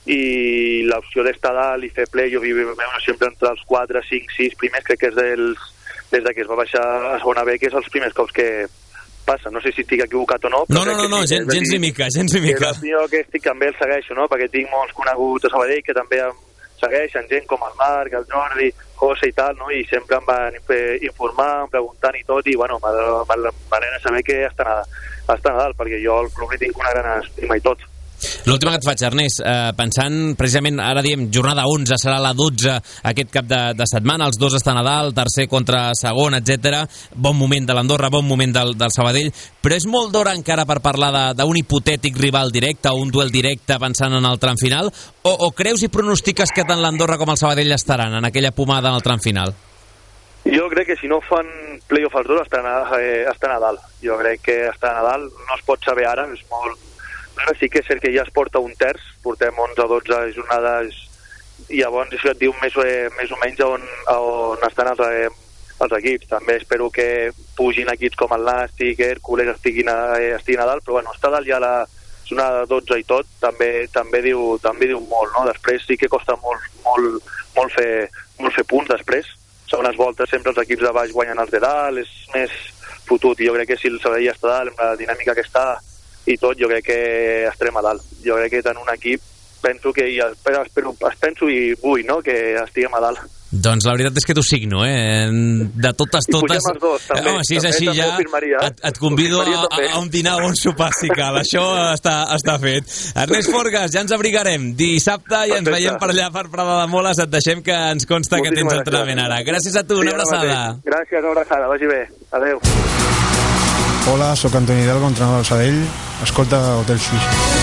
J: i l'opció d'estar dalt i fer play, jo vivo sempre entre els quatre, cinc, sis primers, crec que és dels, des de que es va baixar a segona B, que és els primers cops que passa, no sé si estic equivocat o no,
A: però no, no, no, no, gens, gens ni mica, gens ni mica.
J: Jo que estic també el segueixo, no? Perquè tinc molts coneguts a Sabadell que també em segueixen, gent com el Marc, el Jordi, José i tal, no? I sempre em van informar, em preguntant i tot, i bueno, m'agrada saber que estan a, estan a dalt, perquè jo al club li tinc una gran estima i tot.
A: L'última que et faig, Ernest, eh, pensant precisament, ara diem, jornada onze, serà la dotze aquest cap de, de setmana, els dos estan a dalt, tercer contra segon, etcètera. Bon moment de l'Andorra, bon moment del, del Sabadell, però és molt d'hora encara per parlar d'un hipotètic rival directe o un duel directe pensant en el tram final, o, o creus i pronostiques que tant l'Andorra com el Sabadell estaran en aquella pomada en el tram final?
J: Jo crec que si no fan play-off els dos estan a, eh, estan a dalt. Jo crec que estan a dalt, no es pot saber ara, és molt... Però sí que és cert que ja es porta un terç, portem onze o dotze jornades i llavors això et diu més, eh, més o menys on, on estan els, eh, els equips. També espero que pugin equips com el Nàstic, Hèrcules estiguin a, eh, estiguin a dalt, però bueno, està a dalt ja la jornada dotze i tot, també, també, diu, també diu molt, no? Després sí que costa molt, molt, molt, fer, molt fer punts després. Segones voltes sempre els equips de baix guanyen els de dalt, és més fotut, i jo crec que si el Sabadell està a dalt, amb la dinàmica que està i tot, jo crec que estarem a dalt. Jo crec que en un equip penso que ja, espero, espero, penso i vull, no?, que estiguem a dalt.
A: Doncs la veritat és que t'ho signo, eh? De totes, totes...
J: I pugem els dos, també.
A: Home, si és
J: també,
A: així ja,
J: eh?
A: et, et convido a, a, a un dinar o un sopar, si cal. Això està, està fet. Ernest Forgas, ja ens abrigarem. Dissabte i ens
J: Perfecte.
A: veiem per allà, per Prada de Moles. Et deixem que ens consta Moltíssimes que tens entrenament ara. Gràcies a tu, una abraçada.
J: Gràcies, una abraçada. Vagi bé. Adéu.
K: Hola, sóc Antoni Hidalgo, entrenador del Sabadell. Escolta Hotel Suïssa.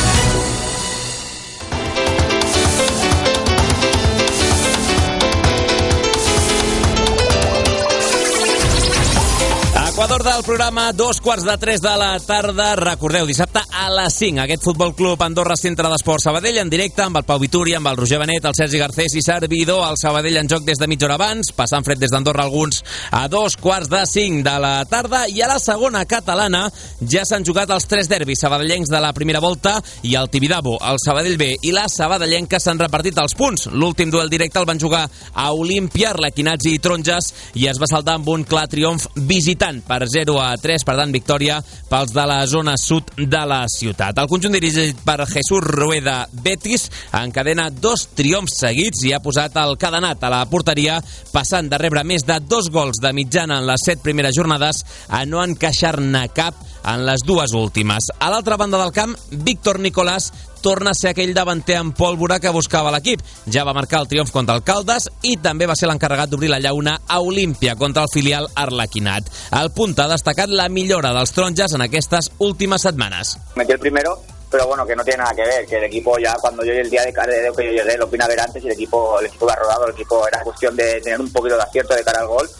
A: Equador del programa, dos quarts de tres de la tarda. Recordeu, dissabte a les cinc, aquest Futbol Club Andorra Centre d'Esports Sabadell en directe amb el Pau Vituri, amb el Roger Benet, el Sergi Garcés i servidor. El Sabadell en joc des de mitja hora abans, passant fred des d'Andorra alguns a dos quarts de cinc de la tarda. I a la segona catalana ja s'han jugat els tres derbis sabadellencs de la primera volta i el Tibidabo, el Sabadell B i la sabadellenca s'han repartit els punts. L'últim duel directe el van jugar a Olímpia, Arlequinats i Taronges, i es va saldar amb un clar triomf visitant per zero a tres, per tant victòria pels de la zona sud de la ciutat. El conjunt dirigit per Jesús Rueda Betis encadena dos triomfs seguits i ha posat el cadenat a la porteria, passant de rebre més de dos gols de mitjana en les set primeres jornades a no encaixar-ne cap en les dues últimes. A l'altra banda del camp, Víctor Nicolás torna a ser aquell davanter amb pólvora que buscava l'equip. Ja va marcar el triomf contra el Caldes i també va ser l'encarregat d'obrir la llauna a Olímpia contra el filial Arlequinat. El punt ha destacat la millora dels taronges en aquestes últimes setmanes.
L: Metí el primero, pero bueno, que no tiene nada que ver, que el equipo ya cuando yo el día de carrera que yo llegué lo vine a ver antes y el equipo, el equipo va rodado, el equipo era cuestión de tener un poquito de acierto de cara al gol.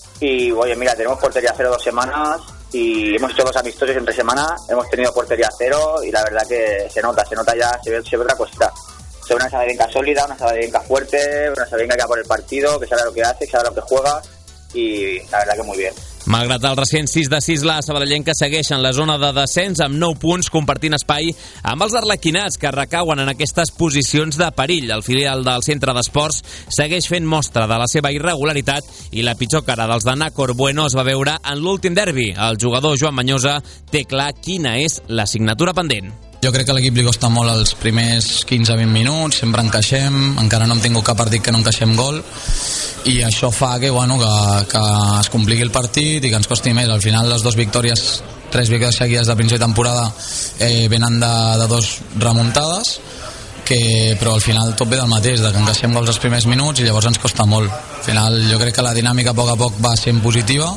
L: Y oye, mira, tenemos portería cero dos semanas y hemos hecho dos amistosos entre semana, hemos tenido portería cero y la verdad que se nota, se nota ya, se ve, se ve otra cosita. Se ve una sabadellenca sólida, una sabadellenca fuerte, una sabadellenca que va por el partido, que sabe lo que hace, que sabe lo que juega y la verdad que muy bien.
A: Malgrat el recent sis de sis, la sabadellenca segueix en la zona de descens amb nou punts, compartint espai amb els arlequinats, que recauen en aquestes posicions de perill. El filial del centre d'esports segueix fent mostra de la seva irregularitat i la pitjor cara dels de Nàcor Bueno es va veure en l'últim derbi. El jugador Joan Manyosa té clar quina és la signatura pendent.
M: Jo crec que a l'equip li costa molt els primers quinze a vint minuts, sempre encaixem, encara no hem tingut cap partit que no encaixem gol, i això fa que, bueno, que, que es compliqui el partit i que ens costi més. Al final les dues victòries, tres victòries seguides de principi de temporada eh, venen de, de dos remuntades, que, però al final tot ve del mateix, de que encaixem gols els primers minuts i llavors ens costa molt. Al final jo crec que la dinàmica a poc a poc va sent positiva,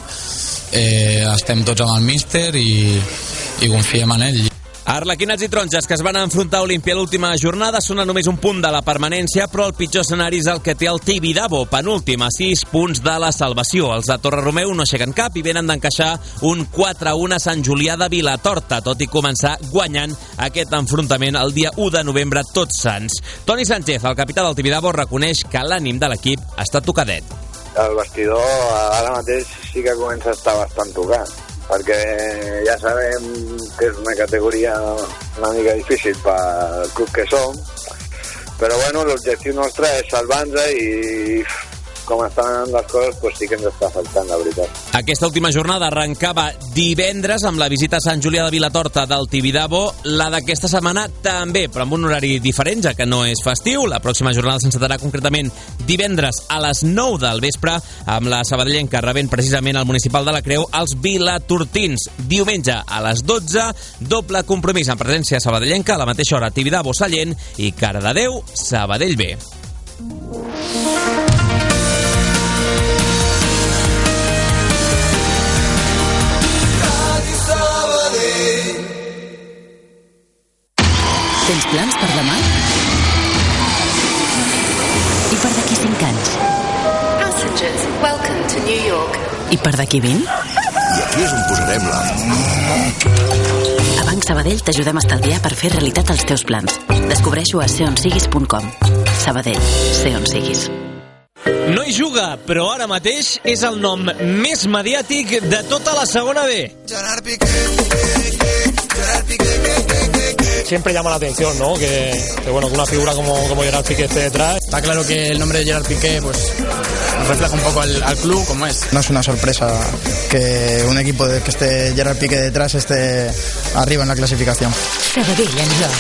M: eh, estem tots amb el míster i, i confiem en ell.
A: Arlequinats i taronges, que es van enfrontar a Olímpia l'última jornada, són a només un punt de la permanència, però el pitjor escenari és el que té el Tibidabo, penúltim a sis punts de la salvació. Els de Torreromeu no aixequen cap i venen d'encaixar un quatre a un a Sant Julià de Vilatorta, tot i començar guanyant aquest enfrontament el dia u de novembre, Tots Sants. Toni Sánchez, el capità del Tibidabo, reconeix que l'ànim de l'equip està tocadet.
N: El vestidor ara mateix sí que comença a estar bastant tocat, perquè ja sabem que és una categoria una mica difícil pel club que som, però bueno, l'objectiu nostre és salvar-nos i com estan anant les coses, pues sí que ens està afectant, la veritat.
A: Aquesta última jornada arrencava divendres amb la visita a Sant Julià de Vilatorta del Tibidabo. La d'aquesta setmana també, però amb un horari diferent, ja que no és festiu. La pròxima jornada s'encetarà concretament divendres a les nou del vespre, amb la sabadellenca rebent precisament al Municipal de la Creu els vilatortins. Diumenge a les dotze, doble compromís en presència sabadellenca, a la mateixa hora Tibidabo Sallent i Cardedeu Sabadell B.
O: Tens plans per demà? I per d'aquí cinc anys?
P: Passengers, welcome to New York.
O: I per d'aquí vint?
Q: I aquí és on posarem la...
O: A Banc Sabadell t'ajudem a estalviar per fer realitat els teus plans. Descobreix-ho a ser on siguis punt com. Sabadell, ser on siguis.
G: No hi juga, però ara mateix és el nom més mediàtic de tota la segona B.
Q: Gerard Piqué, Gerard Piqué,
R: siempre llama la atención, ¿no? Que, que bueno, que una figura como, como Gerard Piqué esté detrás.
S: Está claro que el nombre de Gerard Piqué pues refleja un poco al, al club como es.
T: No es una sorpresa que un equipo de, que esté Gerard Piqué detrás esté arriba en la clasificación.
C: Sabadell en joc.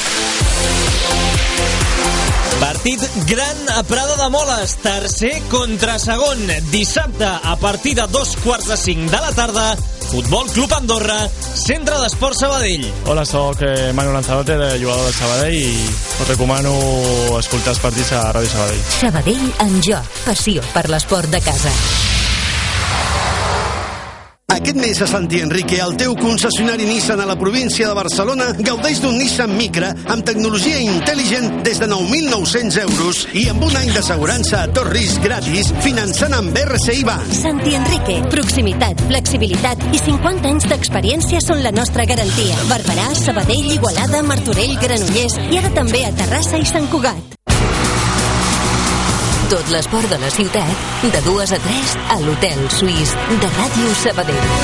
G: Partit gran a Prada de Moles, tercer contra segon. Dissabte, a partir de dos quarts de cinc de la tarda, Futbol Club Andorra, Centre d'Esport Sabadell.
R: Hola, soc eh, Manu Lanzarote, de jugador del Sabadell, i us recomano escoltar els partits a Ràdio Sabadell.
C: Sabadell en joc, passió per l'esport de casa.
U: Aquest mes a Santi Enrique, el teu concessionari Nissan a la província de Barcelona, gaudeix d'un Nissan Micra amb tecnologia intel·ligent des de nou mil nou-cents euros i amb un any d'assegurança a tot risc gratis, finançant amb R C I Bank.
V: Santi Enrique, proximitat, flexibilitat i cinquanta anys d'experiència són la nostra garantia. Barberà, Sabadell, Igualada, Martorell, Granollers i ara també a Terrassa i Sant Cugat.
C: Tot l'esport de la ciutat, de dues a tres, a l'Hotel Suís de Ràdio Sabadell.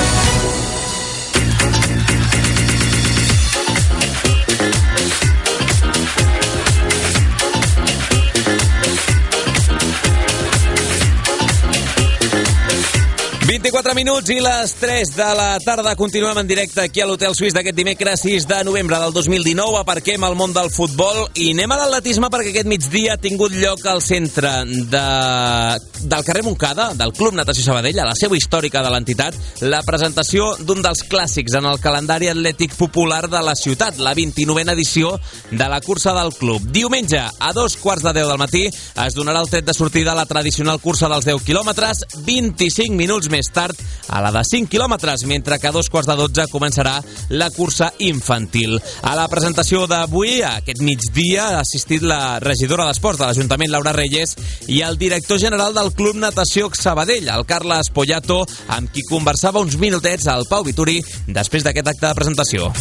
A: vint-i-quatre minuts i les tres de la tarda. Continuem en directe aquí a l'Hotel Suís d'aquest dimecres sis de novembre del dos mil dinou. Aparquem el món del futbol i anem a l'atletisme, perquè aquest migdia ha tingut lloc al centre de... del carrer Montcada, del Club Natació Sabadell, a la seu històrica de l'entitat, la presentació d'un dels clàssics en el calendari atlètic popular de la ciutat, la vint-i-novena edició de la cursa del club. Diumenge, a dos quarts de deu del matí, es donarà el tret de sortida a la tradicional cursa dels deu quilòmetres, vint-i-cinc minuts més tard a la de cinc quilòmetres, mentre que a dos quarts de dotze començarà la cursa infantil. A la presentació d'avui, aquest migdia, ha assistit la regidora d'Esports de l'Ajuntament, Laura Reyes, i el director general del Club Natació Sabadell, el Carles Poyato, amb qui conversava uns minutets al Pau Vituri després d'aquest acte de presentació.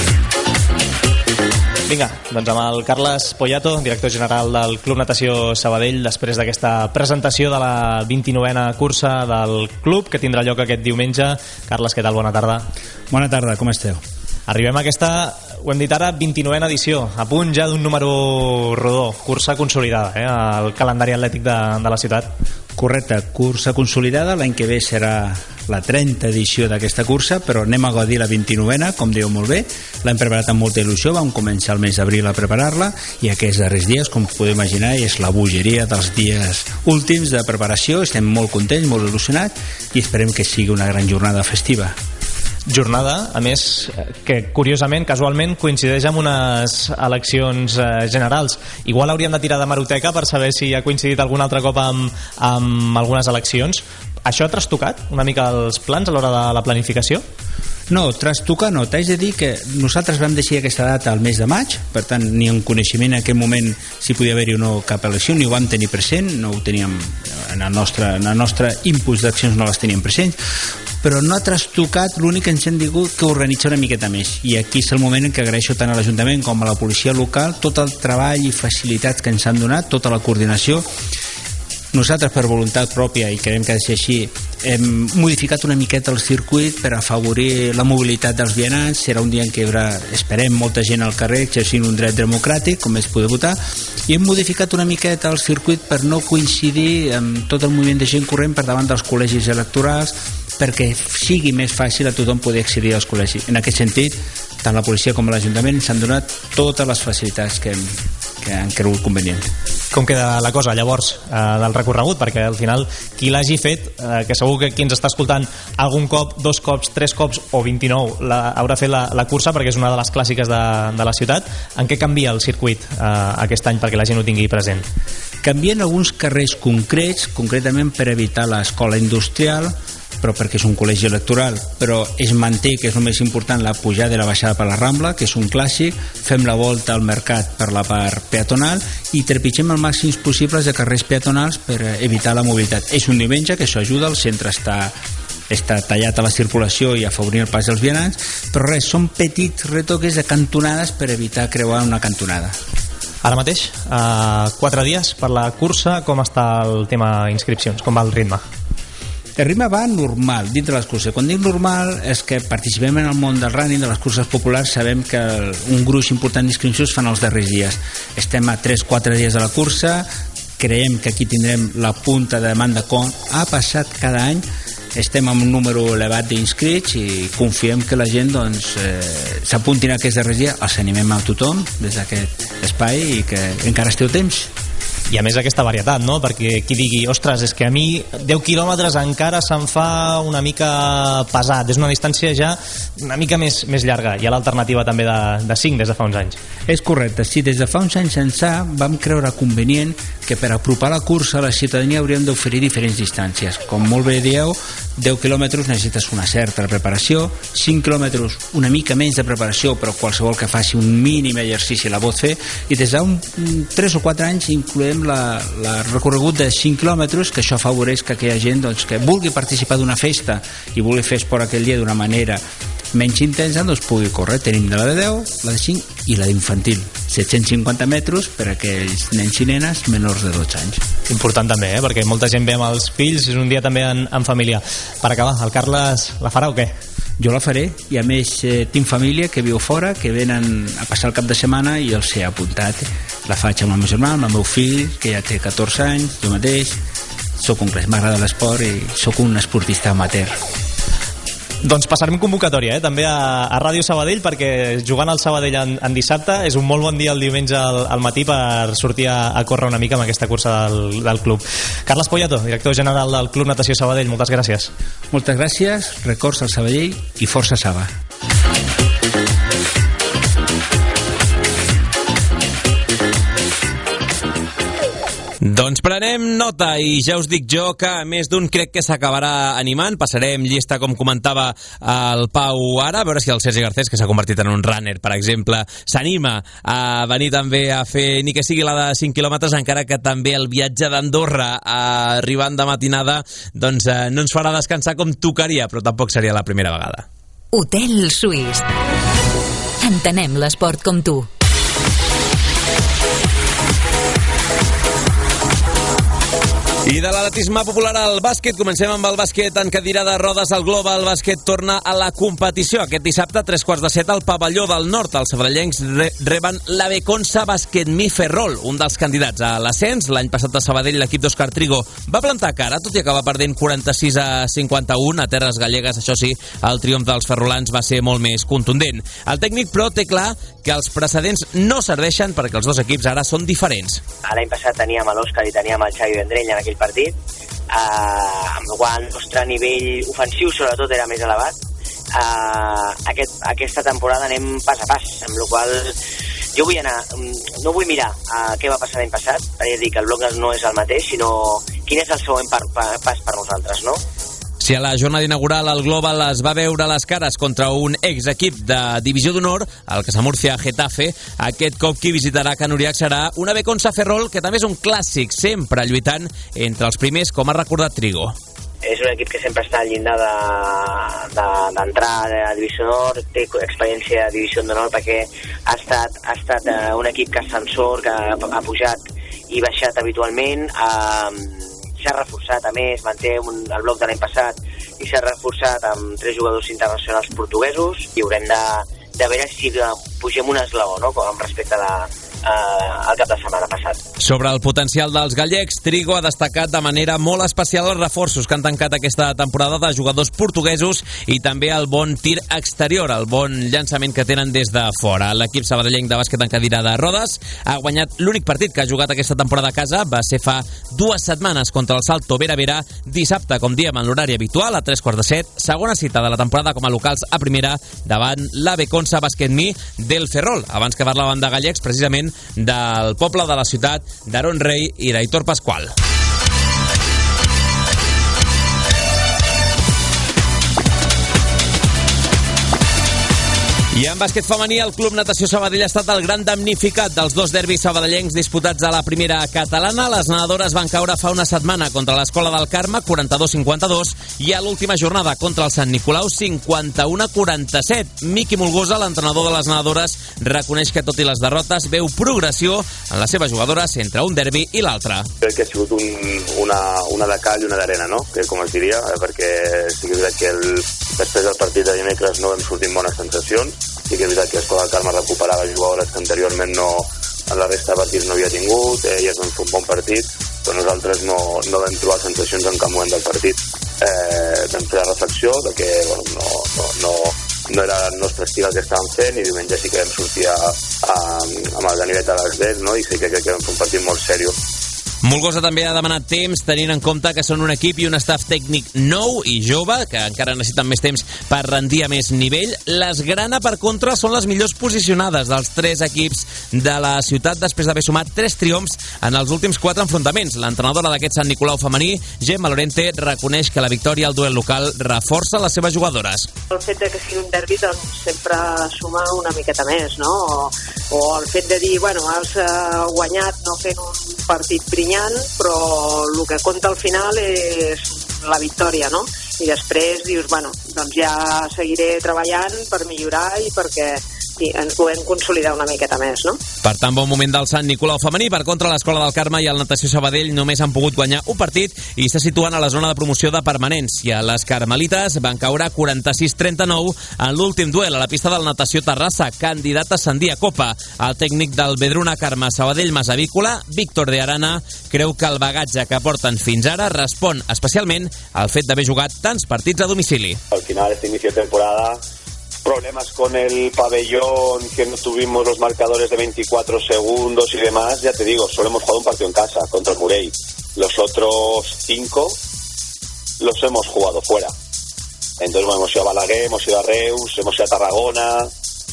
G: Vinga, doncs amb el Carles Poyato, director general del Club Natació Sabadell, després d'aquesta presentació de la vint-i-novena cursa del club, que tindrà lloc aquest diumenge. Carles, què tal? Bona tarda.
W: Bona tarda, com esteu?
G: Arribem a aquesta, ho hem dit ara, vint-i-novena edició, a punt ja d'un número rodó, cursa consolidada, eh, al calendari atlètic de, de la ciutat.
W: Correcte, cursa consolidada, l'any que ve serà la trenta edició d'aquesta cursa, però anem a gaudir la vint-i-novena, com diu molt bé. L'hem preparat amb molta il·lusió, vam començar el mes d'abril a preparar-la, i aquests darrers dies, com podeu imaginar, és la bogeria dels dies últims de preparació. Estem molt contents, molt il·lusionats, i esperem que sigui una gran jornada festiva.
G: Jornada, a més, que curiosament, casualment, coincideix amb unes eleccions eh, generals. Igual hauríem de tirar de hemeroteca per saber si ha coincidit algun altre cop amb, amb algunes eleccions. Això ha trastocat una mica els plans a l'hora de la planificació?
W: No, trastocar no. T'haig de dir que nosaltres vam decidir aquesta data al mes de maig, per tant, ni en coneixement en aquell moment si podia haver-hi o no cap elecció, ni ho vam tenir present, no ho teníem en el nostre, en el nostre impuls d'accions, no les teníem presents, però no ha trastocat. L'únic que ens hem dit que organitza una miqueta més, i aquí és el moment en què agraeixo tant a l'Ajuntament com a la policia local tot el treball i facilitats que ens han donat, tota la coordinació. Nosaltres, per voluntat pròpia, i creiem que ha de ser així, hem modificat una miqueta el circuit per afavorir la mobilitat dels vianants. Serà un dia en què hi haurà, esperem, molta gent al carrer exercint un dret democràtic, com és poder votar, i hem modificat una miqueta el circuit per no coincidir amb tot el moviment de gent corrent per davant dels col·legis electorals, perquè sigui més fàcil a tothom poder accedir als col·legis. En aquest sentit, tant la policia com l'Ajuntament s'han donat totes les facilitats que, hem, que han cregut convenient.
G: Com queda la cosa, llavors, eh, del recorregut? Perquè al final, qui l'hagi fet, eh, que segur que qui ens està escoltant algun cop, dos cops, tres cops o vint-i-nou la, haurà fet la, la cursa, perquè és una de les clàssiques de, de la ciutat. En què canvia el circuit eh, aquest any perquè la gent ho tingui present?
W: Canvien alguns carrers concrets, concretament per evitar l'escola industrial, però perquè és un col·legi electoral, però es manté, que és el més important, la pujada i la baixada per la Rambla, que és un clàssic. Fem la volta al mercat per la part peatonal i trepitgem el màxim possibles de carrers peatonals per evitar la mobilitat. És un diumenge, que això ajuda, el centre està està tallat a la circulació i afavorir el pas dels vianants, però res, són petits retoques de cantonades per evitar creuar una cantonada.
G: Ara mateix, eh, quatre dies per la cursa, com està el tema inscripcions? Com va el ritme?
W: El ritme va normal dintre les curses. Quan dic normal és que participem en el món del running, de les curses populars. Sabem que un gruix important d'inscripcions fan els darrers dies. Estem a tres quatre dies de la cursa. Creiem que aquí tindrem la punta de demanda com ha passat cada any. Estem amb un número elevat d'inscrits i confiem que la gent doncs, eh, s'apuntin a aquests darrers dies. Els animem a tothom des d'aquest espai i que encara esteu temps.
G: I a més aquesta varietat, no? Perquè qui digui, ostres, és que a mi deu quilòmetres encara se'm fa una mica pesat, és una distància ja una mica més, més llarga. Hi ha l'alternativa també de, de cinc des de fa uns anys.
W: És correcte, sí, des de fa uns anys ençà vam creure convenient que per apropar la cursa a la ciutadania hauríem d'oferir diferents distàncies. Com molt bé dieu, deu quilòmetres necessites una certa preparació, cinc quilòmetres una mica menys de preparació, però qualsevol que faci un mínim exercici la pot fer, i des d'un tres o quatre anys incloem la, la recorregut de cinc quilòmetres, que això afavoreix que aquella gent doncs, que vulgui participar d'una festa i vulgui fer esport aquell dia d'una manera menys intensa, doncs pugui córrer. Tenim de la de deu, la de cinc i la d'infantil, set-cents cinquanta metres per a aquells nens i nenes menors de dotze anys.
G: Important també, eh? Perquè molta gent ve amb els fills, és un dia també en, en família. Per acabar, el Carles la farà o què?
W: Jo la faré, i a més eh, tinc família que viu fora, que venen a passar el cap de setmana i els he apuntat. La faig amb el meu germà, amb el meu fill, que ja té catorze anys, jo mateix. Soc un clàssic, m'agrada l'esport i sóc un esportista amateur.
G: Doncs passarem convocatòria, eh? També a, a Ràdio Sabadell, perquè jugant al Sabadell en, en dissabte és un molt bon dia el diumenge al, al matí per sortir a, a córrer una mica amb aquesta cursa del, del club. Carles Poyato, director general del Club Natació Sabadell, moltes gràcies.
W: Moltes gràcies, records al Sabadell i força Saba.
A: Doncs prenem nota i ja us dic jo que a més d'un crec que s'acabarà animant. Passarem llista, com comentava el Pau ara, a veure si el Sergi Garcés, que s'ha convertit en un runner, per exemple, s'anima a venir també a fer ni que sigui la de cinc quilòmetres, encara que també el viatge d'Andorra arribant de matinada doncs eh, no ens farà descansar com tocaria, però tampoc seria la primera vegada.
C: Hotel Suís. Entenem l'esport com tu.
A: I de l'atletisme popular al bàsquet, comencem amb el bàsquet en cadira de rodes. El Global Bàsquet torna a la competició. Aquest dissabte, a tres quarts de set, al pavelló del Nord. Els sabadellencs re reben la Beconsa Basquetmí Ferrol, un dels candidats a l'ascens. L'any passat a Sabadell l'equip d'Òscar Trigo va plantar cara, tot i acabar perdent quaranta-sis a cinquanta-un. A terres gallegues, això sí, el triomf dels ferrolans va ser molt més contundent. El tècnic, però, té clar que els precedents no serveixen perquè els dos equips ara són diferents.
B: L'any passat teníem l'Òscar i teníem el Xavi Vendrell en aquell partit, eh, amb el qual el nostre nivell ofensiu sobretot era més elevat. Eh, aquest, aquesta temporada anem pas a pas, amb el qual jo vull anar, no vull mirar eh, què va passar l'any passat, perquè dir que el bloc no és el mateix, sinó quin és el següent par, pa, pas per nosaltres, no?
A: Si a la jornada inaugural el Global es va veure les cares contra un exequip de Divisió d'Honor, el Casa Murcia Getafe, aquest cop qui visitarà Can Uriach serà una Beconsa Ferrol, que també és un clàssic, sempre lluitant entre els primers, com ha recordat Trigo.
B: És un equip que sempre està al llindar d'entrar de, de, a Divisió d'Honor, té experiència a Divisió d'Honor perquè ha estat, ha estat uh, un equip que ascensor, que ha, ha pujat i baixat habitualment, uh, s'ha reforçat, a més, manté un, el bloc de l'any passat i s'ha reforçat amb tres jugadors internacionals portuguesos i haurem de, de veure si pugem un esglaó, no?, com respecte a la, Uh, el cap de setmana passat.
A: Sobre el potencial dels gallecs, Trigo ha destacat de manera molt especial els reforços que han tancat aquesta temporada de jugadors portuguesos i també el bon tir exterior, el bon llançament que tenen des de fora. L'equip sabadellenc de bàsquet en cadira de rodes ha guanyat l'únic partit que ha jugat aquesta temporada a casa, va ser fa dues setmanes contra el Salto Vera Vera, dissabte, com diem, en l'horari habitual, a tres quarts de set, segona cita de la temporada com a locals a primera davant l'A B Consa Basket Me del Ferrol. Abans que parlaven de gallecs, precisament del poble de la ciutat d'Aaron Rey i d'Aitor Pasqual. I en bàsquet femení, el Club Natació Sabadell ha estat el gran damnificat dels dos derbis sabadellencs disputats a la primera catalana. Les nedadores van caure fa una setmana contra l'Escola del Carme, quaranta-dos a cinquanta-dos, i a l'última jornada contra el Sant Nicolau, cinquanta-u a quaranta-set. Miqui Mulgosa, l'entrenador de les nedadores, reconeix que, tot i les derrotes, veu progressió en les seves jugadores entre un derbi i l'altre.
D: Crec que ha sigut un, una, una de cal i una d'arena, no?, que com es diria, perquè sí que és veritat que el, després del partit de dimecres no vam sortir amb bones sensacions. Sí que és veritat que l'Escola del Carme recuperava jugadores que anteriorment no, en la resta de partits no havia tingut, eh, elles van fer un bon partit, però nosaltres no, no vam trobar sensacions en cap moment del partit. Eh, vam fer la reflexió de que bueno, no, no, no, no era el nostre estil el que estàvem fent, i diumenge sí que vam sortir a, a, amb el ganivet a les deu, no? I sí que crec que vam fer un partit molt seriós.
A: Mulgosa també ha demanat temps, tenint en compte que són un equip i un staff tècnic nou i jove, que encara necessiten més temps per rendir a més nivell. Les Grana, per contra, són les millors posicionades dels tres equips de la ciutat, després d'haver sumat tres triomfs en els últims quatre enfrontaments. L'entrenadora d'aquest Sant Nicolau femení, Gemma Lorente, reconeix que la victòria al duel local reforça les seves jugadores.
E: El fet de que sigui un derbi, doncs, sempre suma una miqueta més, no? O, o el fet de dir, bueno, has uh, guanyat no fent un partit brillant, però el que compta al final és la victòria, no? I després dius, bueno, doncs ja seguiré treballant per millorar i perquè sí, ens podem consolidar una miqueta més, no?
A: Per tant, bon moment del Sant Nicolau femení. Per contra, l'Escola del Carme i el Natació Sabadell només han pogut guanyar un partit i se situen a la zona de promoció de permanència. Les carmelites van caure quaranta-sis a trenta-nou en l'últim duel a la pista del Natació Terrassa, candidat a ascendir a Copa. El tècnic del Vedruna Carme Sabadell Masavícola, Víctor de Arana, creu que el bagatge que porten fins ara respon especialment al fet d'haver jugat tants partits a domicili.
D: Al final, este inicio de temporada, problemas con el pabellón, que no tuvimos los marcadores de veinticuatro segundos y demás, ya te digo, solo hemos jugado un partido en casa contra el Murey. Los otros cinco los hemos jugado fuera. Entonces, bueno, hemos ido a Balaguer, hemos ido a Reus, hemos ido a Tarragona.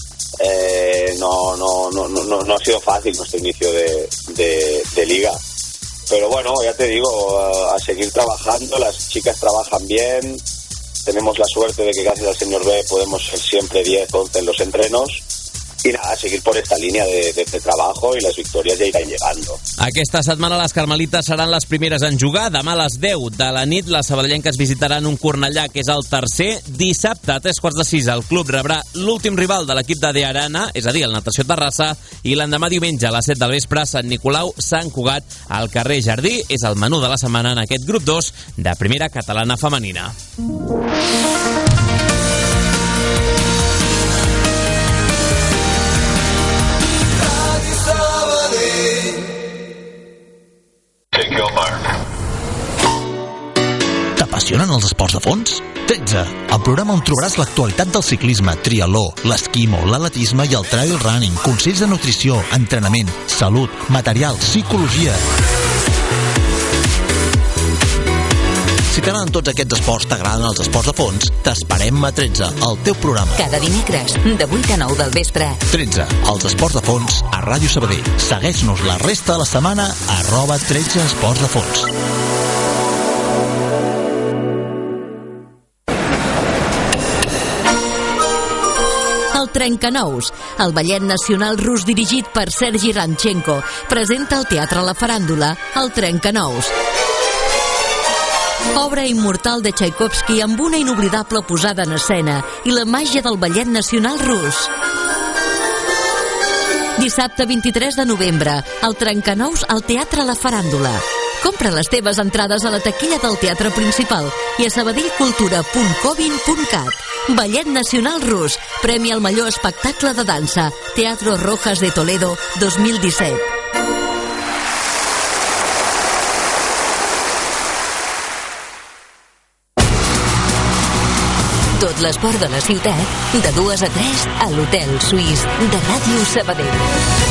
D: Eh, no, no, no, no, no ha sido fácil nuestro inicio de, de, de liga. Pero bueno, ya te digo, a, a seguir trabajando, las chicas trabajan bien. Tenemos la suerte de que gracias al señor B podemos ser siempre diez o once en los entrenos. I nada, seguir por esta línia de, de, de trabajo i les victòries ja iran llegando.
A: Aquesta setmana les carmelites seran les primeres en jugar. Demà a les deu de la nit les sabadellenques visitaran un Cornellà, que és el tercer. Dissabte, a tres quarts de sis, el club rebrà l'últim rival de l'equip de De Arana, és a dir, el Natació Terrassa, i l'endemà diumenge a les set del vespre, Sant Nicolau, Sant Cugat, al carrer Jardí. És el menú de la setmana en aquest grup dos de primera catalana femenina.
F: T'apassionen els esports de fons? tretze. El programa on trobaràs l'actualitat del ciclisme, triatló, l'esquimo, l'atletisme i el trail running, consells de nutrició, entrenament, salut, material, psicologia. Si t'agraden tots aquests esports, t'agraden els esports de fons, t'esperem a tretze, el teu programa.
C: Cada dimecres, de vuit a nou del vespre.
F: tretze, els esports de fons, a Ràdio Sabadell. Segueix-nos la resta de la setmana a arroba tretze esports de fons.
V: El Trencanous, el ballet nacional rus dirigit per Sergi Ranchenko, presenta al Teatre La Faràndula el Trencanous. Obra immortal de Tchaikovsky amb una inoblidable posada en escena i la màgia del ballet nacional rus. Dissabte vint-i-tres de novembre, el Trencanous al Teatre La Faràndula. Compra les teves entrades a la taquilla del Teatre Principal i a sabadellcultura punt covin punt cat. Ballet Nacional Rus, premi al millor espectacle de dansa, Teatro Rojas de Toledo dos mil disset. Tot l'esport de la ciutat, de dues a tres, a l'Hotel Suís de Ràdio Sabadell.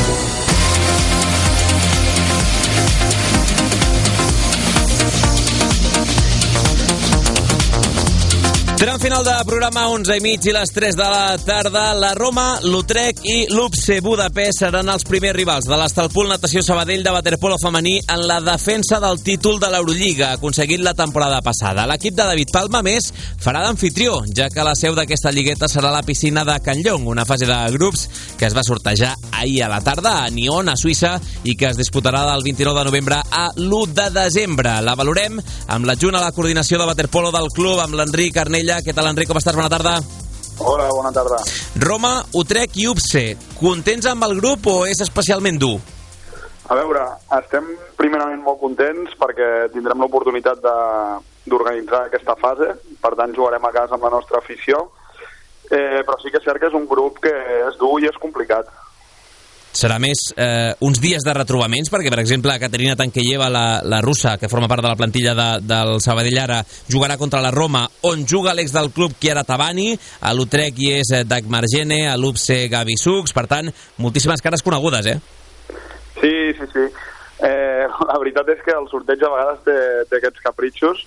A: Tram final de programa, onze i mig i les tres de la tarda. La Roma, l'Utrecht i l'U F C Budapest seran els primers rivals de l'Estalpul Natació Sabadell de waterpolo femení en la defensa del títol de l'Eurolliga aconseguit la temporada passada. L'equip de David Palma, més, farà d'anfitrió, ja que la seu d'aquesta lligueta serà la piscina de Can Llong, una fase de grups que es va sortejar ahir a la tarda a Nyon, a Suïssa, i que es disputarà del vint-i-nou de novembre a l'u de desembre. La valorem amb l'adjunt a la coordinació de waterpolo del club, amb l'Enric Arnella. Què tal, Enric? Com estàs? Bona tarda.
H: Hola, bona tarda.
A: Roma, Utrecht i U F C. Contents amb el grup o és especialment dur?
H: A veure, estem primerament molt contents perquè tindrem l'oportunitat d'organitzar aquesta fase, per tant jugarem a casa amb la nostra afició, eh, però sí que és cert que és un grup que és dur i és complicat.
A: Serà més eh, uns dies de retrobaments, perquè, per exemple, Caterina Tankeyeva, la, la russa, que forma part de la plantilla de, del Sabadell ara, jugarà contra la Roma, on juga l'ex del club Chiara Tabani, a l'Utrecht hi és Dagmar Gene, a l'U F C Gavi Sucs, per tant, moltíssimes cares conegudes, eh?
H: Sí, sí, sí. Eh, la veritat és que el sorteig a vegades té, té aquests capritxos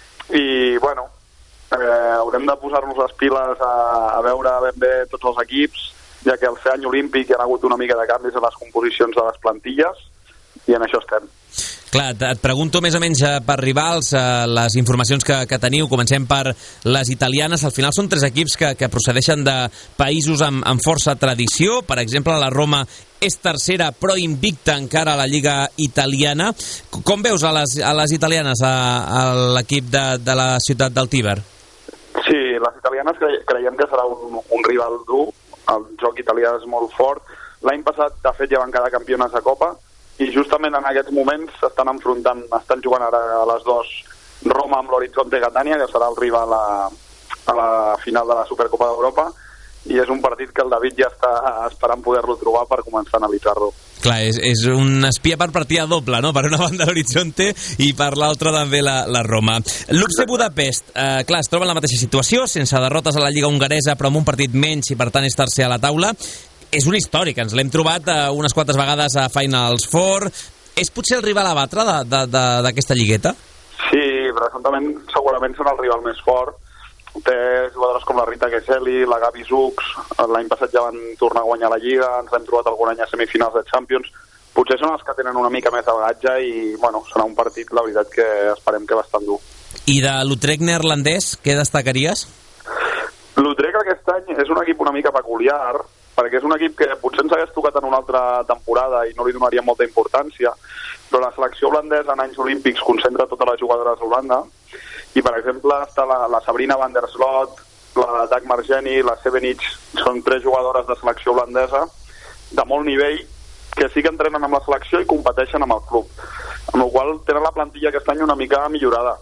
H: i, bueno, eh, haurem de posar-nos les piles a, a veure ben bé tots els equips, ja que al ser any olímpic hi ha hagut una mica de canvis a les composicions de les plantilles i en això estem.
A: Clar, et pregunto més o menys per rivals, eh, les informacions que, que teniu. Comencem per les italianes. Al final són tres equips que, que procedeixen de països amb, amb força tradició. Per exemple, la Roma és tercera però invicta encara a la Lliga italiana. Com veus a les, a les italianes, a, a l'equip de, de la ciutat del Tíber?
H: Sí, les italianes cre creiem que serà un, un rival dur. El joc italià és molt fort. L'any passat, de fet, ja van quedar campiones de Copa i justament en aquests moments s'estan enfrontant, estan jugant ara a les dues Roma amb l'Horizonte Catania, que serà el rival a, a la final de la Supercopa d'Europa, i és un partit que el David ja està esperant poder-lo trobar per començar a analitzar-lo.
A: Clar, és, és un espia per partida doble, no? Per una banda l'Horizonte i per l'altra també la, la Roma. L'U F C Budapest, eh, clar, es troba en la mateixa situació, sense derrotes a la Lliga hongaresa, però amb un partit menys i per tant és tercer a la taula. És un històric, ens l'hem trobat eh, unes quantes vegades a Finals Four. És potser el rival a batre d'aquesta lligueta?
H: Sí, presumptament segurament són el rival més fort. Té jugadores com la Rita Keseli, la Gavi Sucs, l'any passat ja van tornar a guanyar la Lliga, ens hem trobat algun any a semifinals de Champions. Potser són els que tenen una mica més de bagatge i, bueno, serà un partit, la veritat, que esperem que bastant dur.
A: I de l'Utrecht neerlandès, què destacaries?
H: L'Utrecht aquest any és un equip una mica peculiar, perquè és un equip que potser ens hagués tocat en una altra temporada i no li donaria molta importància, però la selecció holandesa en anys olímpics concentra totes les jugadores d'Holanda i, per exemple, està la, la Sabrina van der Slot, la Dagmar Geni, la Sevenich, són tres jugadores de selecció holandesa de molt nivell que sí que entrenen amb la selecció i competeixen amb el club, amb la qual cosa tenen la plantilla aquest any una mica millorada.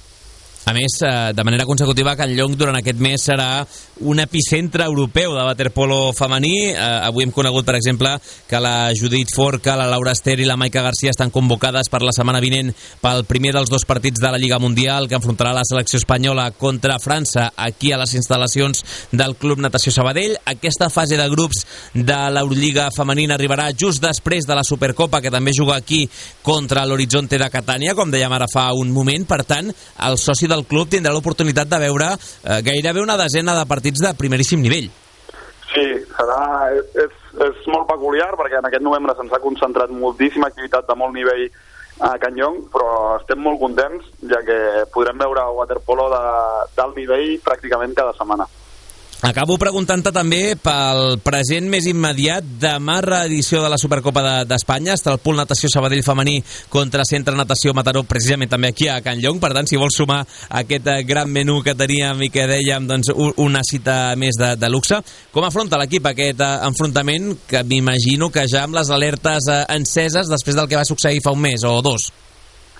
A: A més, de manera consecutiva, Can Llong durant aquest mes serà un epicentre europeu de waterpolo femení. Eh, avui hem conegut, per exemple, que la Judit Forca, la Laura Ester i la Maica Garcia estan convocades per la setmana vinent pel primer dels dos partits de la Lliga Mundial, que enfrontarà la selecció espanyola contra França aquí a les instal·lacions del Club Natació Sabadell. Aquesta fase de grups de l'Eurolliga femenina arribarà just després de la Supercopa, que també juga aquí contra l'Horizonte de Catània, com dèiem ara fa un moment. Per tant, el soci del club tindrà l'oportunitat de veure eh, gairebé una desena de partits de primeríssim nivell.
H: Sí, serà, és, és molt peculiar perquè en aquest novembre se'ns ha concentrat moltíssima activitat de molt nivell a Can Llong, però estem molt contents ja que podrem veure waterpolo d'alt nivell pràcticament cada setmana.
A: Acabo preguntant-te també pel present més immediat. Demà reedició de la Supercopa d'Espanya, Estalpul Natació Sabadell femení contra Centre Natació Mataró, precisament també aquí a Can Llong. Per tant, si vols sumar aquest gran menú que teníem i que dèiem, doncs una cita més de, de luxe. Com afronta l'equip aquest enfrontament, que m'imagino que ja amb les alertes enceses després del que va succeir fa un mes o dos?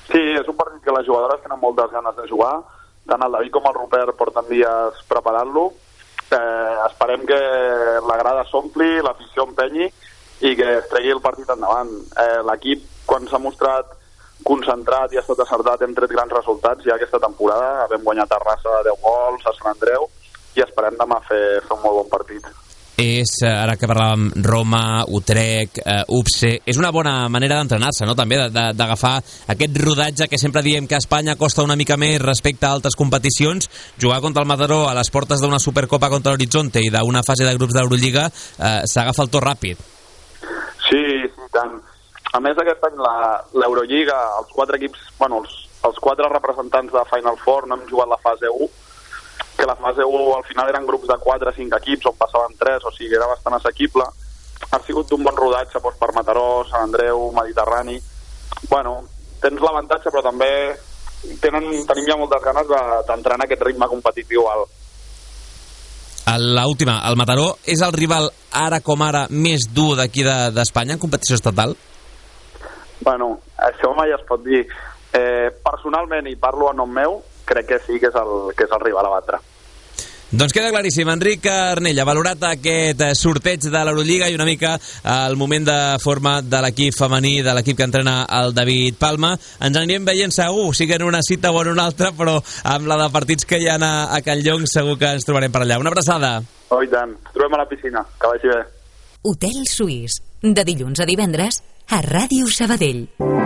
H: Sí, és un partit que les jugadores tenen moltes ganes de jugar, tant el David com el Rupert porten dies preparant-lo. Eh, esperem que la grada s'ompli, l'afició empenyi i que es tregui el partit endavant. Eh, l'equip, quan s'ha mostrat concentrat i ha estat acertat, hem tret grans resultats ja aquesta temporada. Vam guanyar a Terrassa de deu gols, a Sant Andreu, i esperem demà fer, fer un molt bon partit.
A: És, ara que parlàvem, Roma, Utrecht, eh, U P C, és una bona manera d'entrenar-se, no?, també, d'agafar aquest rodatge que sempre diem que a Espanya costa una mica més respecte a altres competicions. Jugar contra el Mataró a les portes d'una Supercopa contra l'Horizonte i d'una fase de grups d'Eurolliga, eh, s'agafa el to ràpid.
H: Sí, sí, tant. A més, aquest any l'Eurolliga, els quatre equips, bueno, els, els quatre representants de Final Four no hem jugat la fase u, que la fase u al final eren grups de quatre o cinc equips on passaven tres, o sigui, era bastant assequible. Ha sigut un bon rodatge doncs, per Mataró, Sant Andreu, Mediterrani. Bueno, tens l'avantatge, però també tenen, tenim ja moltes ganes d'entrar en aquest ritme competitiu alt.
A: L'última, el Mataró és el rival ara com ara més dur d'aquí d'Espanya en competició estatal?
H: Bueno, això mai es pot dir. Eh, personalment, i parlo a nom meu, crec que sí que és el, que és el rival a batre.
A: Doncs queda claríssim. Enric Arnell ha valorat aquest sorteig de l'Eurolliga i una mica el moment de forma de l'equip femení, de l'equip que entrena el David Palma. Ens anirem veient segur, sigui en una cita o en una altra, però amb la de partits que hi ha a, a Can Llong segur que ens trobarem per allà. Una abraçada.
H: Oh, i tant. Ens trobem a la piscina. Que vagi bé.
V: Hotel Suís. De dilluns a divendres a Ràdio Sabadell.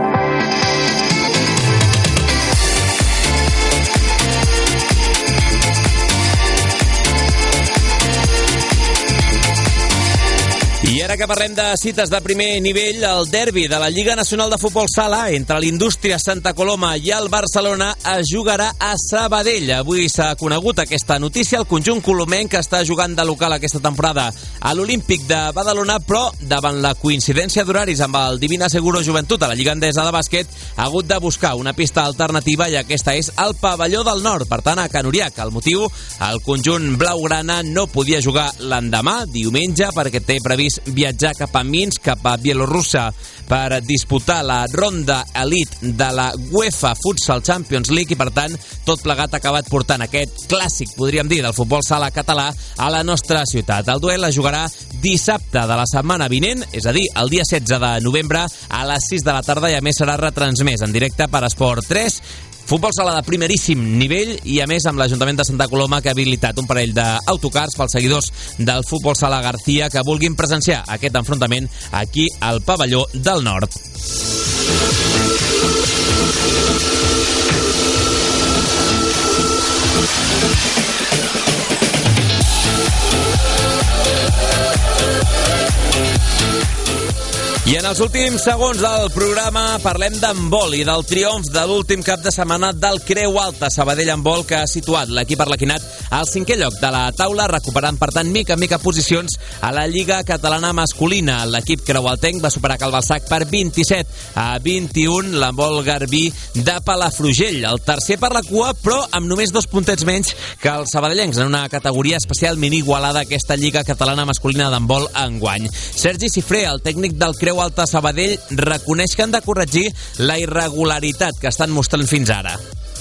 A: I ara que parlem de cites de primer nivell, el derbi de la Lliga Nacional de Futbol Sala entre l'Indústria Santa Coloma i el Barcelona es jugarà a Sabadell. Avui s'ha conegut aquesta notícia. El conjunt colomenc que està jugant de local aquesta temporada a l'Olímpic de Badalona, però davant la coincidència d'horaris amb el Divina Seguro Joventut a la Lliga Endesa de Bàsquet, ha hagut de buscar una pista alternativa i aquesta és el Pavelló del Nord, per tant a Can Uriac. El motiu, el conjunt blaugrana no podia jugar l'endemà, diumenge, perquè té previst viatjar cap a Minsk, cap a Bielorússia, per disputar la ronda elite de la UEFA Futsal Champions League i, per tant, tot plegat ha acabat portant aquest clàssic, podríem dir, del futbol sala català a la nostra ciutat. El duel es jugarà dissabte de la setmana vinent, és a dir, el dia setze de novembre a les sis de la tarda, i a més serà retransmès en directe per Esport tres. Futbol sala de primeríssim nivell i, a més, amb l'Ajuntament de Santa Coloma, que ha habilitat un parell d'autocars pels seguidors del futbol sala García que vulguin presenciar aquest enfrontament aquí al Pavelló del Nord. I en els últims segons del programa parlem d'handbol i del triomf de l'últim cap de setmana del Creu Alta Sabadell Handbol, que ha situat l'equip arlequinat al cinquè lloc de la taula, recuperant, per tant, mica en mica posicions a la Lliga Catalana Masculina. L'equip creualtenc va superar Calvalsac per vint-i-set a vint-i-un, l'handbol garbí de Palafrugell, el tercer per la cua, però amb només dos puntets menys que els sabadellencs en una categoria especialment igualada, aquesta Lliga Catalana Masculina d'handbol enguany. Sergi Cifré, el tècnic del Creu Alta Sabadell, reconeix que han de corregir la irregularitat que estan mostrant fins ara.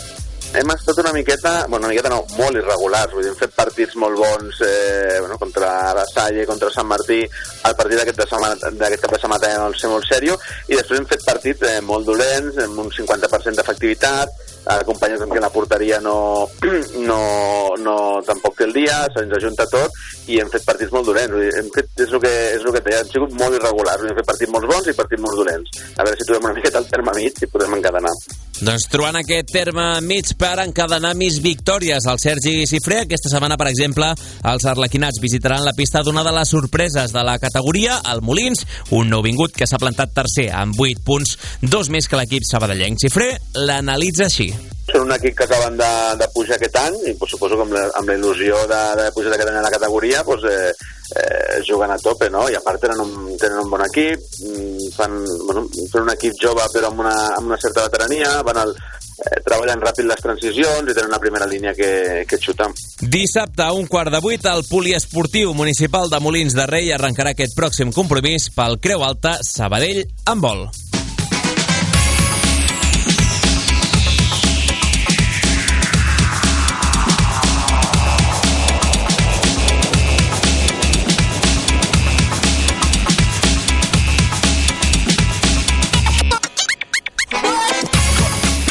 I: Hem estat una miqueta, bueno, una miqueta no, molt irregulars, vull dir, hem fet partits molt bons eh, bueno, contra la Salle, contra Sant Martí, el partit d'aquest cap de setmana no el sé molt sèrio, i després hem fet partits eh, molt dolents, amb un cinquanta per cent d'efectivitat, acompanyats amb que la porteria no, no, no tampoc té el dia, se'ns ajunta tot, i hem fet partits molt dolents. Hem fet, és el que, és el que té, hem sigut molt irregulars, hem fet partits molt bons i partits molt dolents. A veure si trobem una miqueta el terme mig i podem encadenar.
A: Doncs trobant aquest terme mig per encadenar més victòries. El Sergi Cifré, aquesta setmana, per exemple, els arlequinats visitaran la pista d'una de les sorpreses de la categoria, el Molins, un nouvingut que s'ha plantat tercer amb vuit punts, dos més que l'equip sabadellenc. Cifré l'analitza així.
I: Són un equip que acaben de, de pujar aquest any i pues, suposo que amb la, amb la il·lusió de, de pujar aquest any a la categoria pues, eh, eh, juguen a tope, no? I a part tenen un, tenen un bon equip, fan, bueno, són un equip jove però amb una, amb una certa veterania, van al, eh, treballen ràpid les transicions i tenen una primera línia que, que xuta.
A: Dissabte a un quart de vuit el Poliesportiu Municipal de Molins de Rei arrencarà aquest pròxim compromís pel Creu Alta Sabadell Handbol.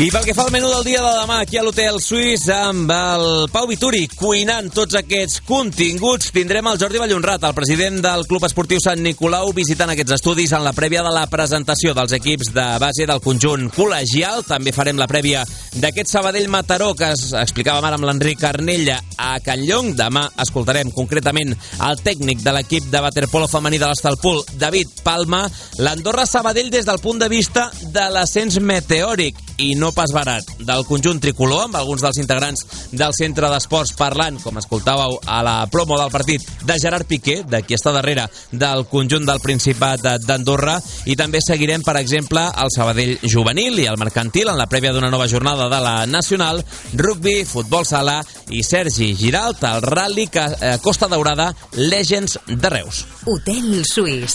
A: I pel que fa al menú del dia de demà, aquí a l'Hotel Suís, amb el Pau Vituri cuinant tots aquests continguts, tindrem el Jordi Vallhonrat, el president del Club Esportiu Sant Nicolau, visitant aquests estudis en la prèvia de la presentació dels equips de base del conjunt col·legial. També farem la prèvia d'aquest Sabadell-Mataró que es explicàvem ara amb l'Enric Arnella a Can Llong. Demà escoltarem concretament el tècnic de l'equip de waterpolo femení de l'Estalpul, David Palma. L'Andorra-Sabadell des del punt de vista de l'ascens meteòric i no pas barat del conjunt tricolor, amb alguns dels integrants del centre d'esports parlant, com escoltàveu a la promo del partit, de Gerard Piqué, de qui està darrere del conjunt del Principat d'Andorra, i també seguirem, per exemple, el Sabadell juvenil i el mercantil en la prèvia d'una nova jornada de la Nacional, rugby, futbol sala i Sergi Giralt, el Rally Costa Daurada Legends de Reus.
V: Hotel Suís.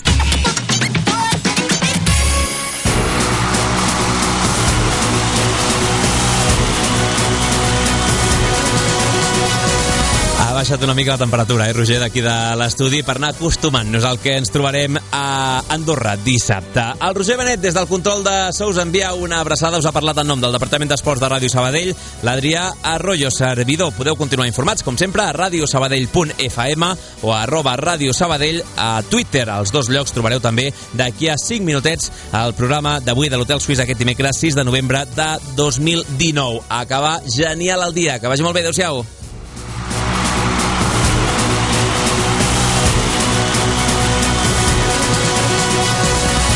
A: Ha baixat una mica la temperatura, eh, Roger, d'aquí de l'estudi, per anar acostumant-nos al que ens trobarem a Andorra dissabte. El Roger Benet, des del control de so, us envia una abraçada, us ha parlat en nom del Departament d'Esports de Ràdio Sabadell, l'Adrià Arroyo, servidor. Podeu continuar informats, com sempre, a radiosabadell punt f m o a arroba Ràdio Sabadell a Twitter. Als dos llocs trobareu també, d'aquí a cinc minutets, el programa d'avui de l'Hotel Suís aquest dimecres sis de novembre de dos mil dinou. Acabar genial el dia. Que vagi molt bé. Adéu-siau.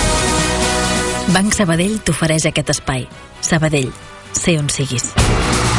O: Banc Sabadell t'ofereix aquest espai. Sabadell, sé on siguis.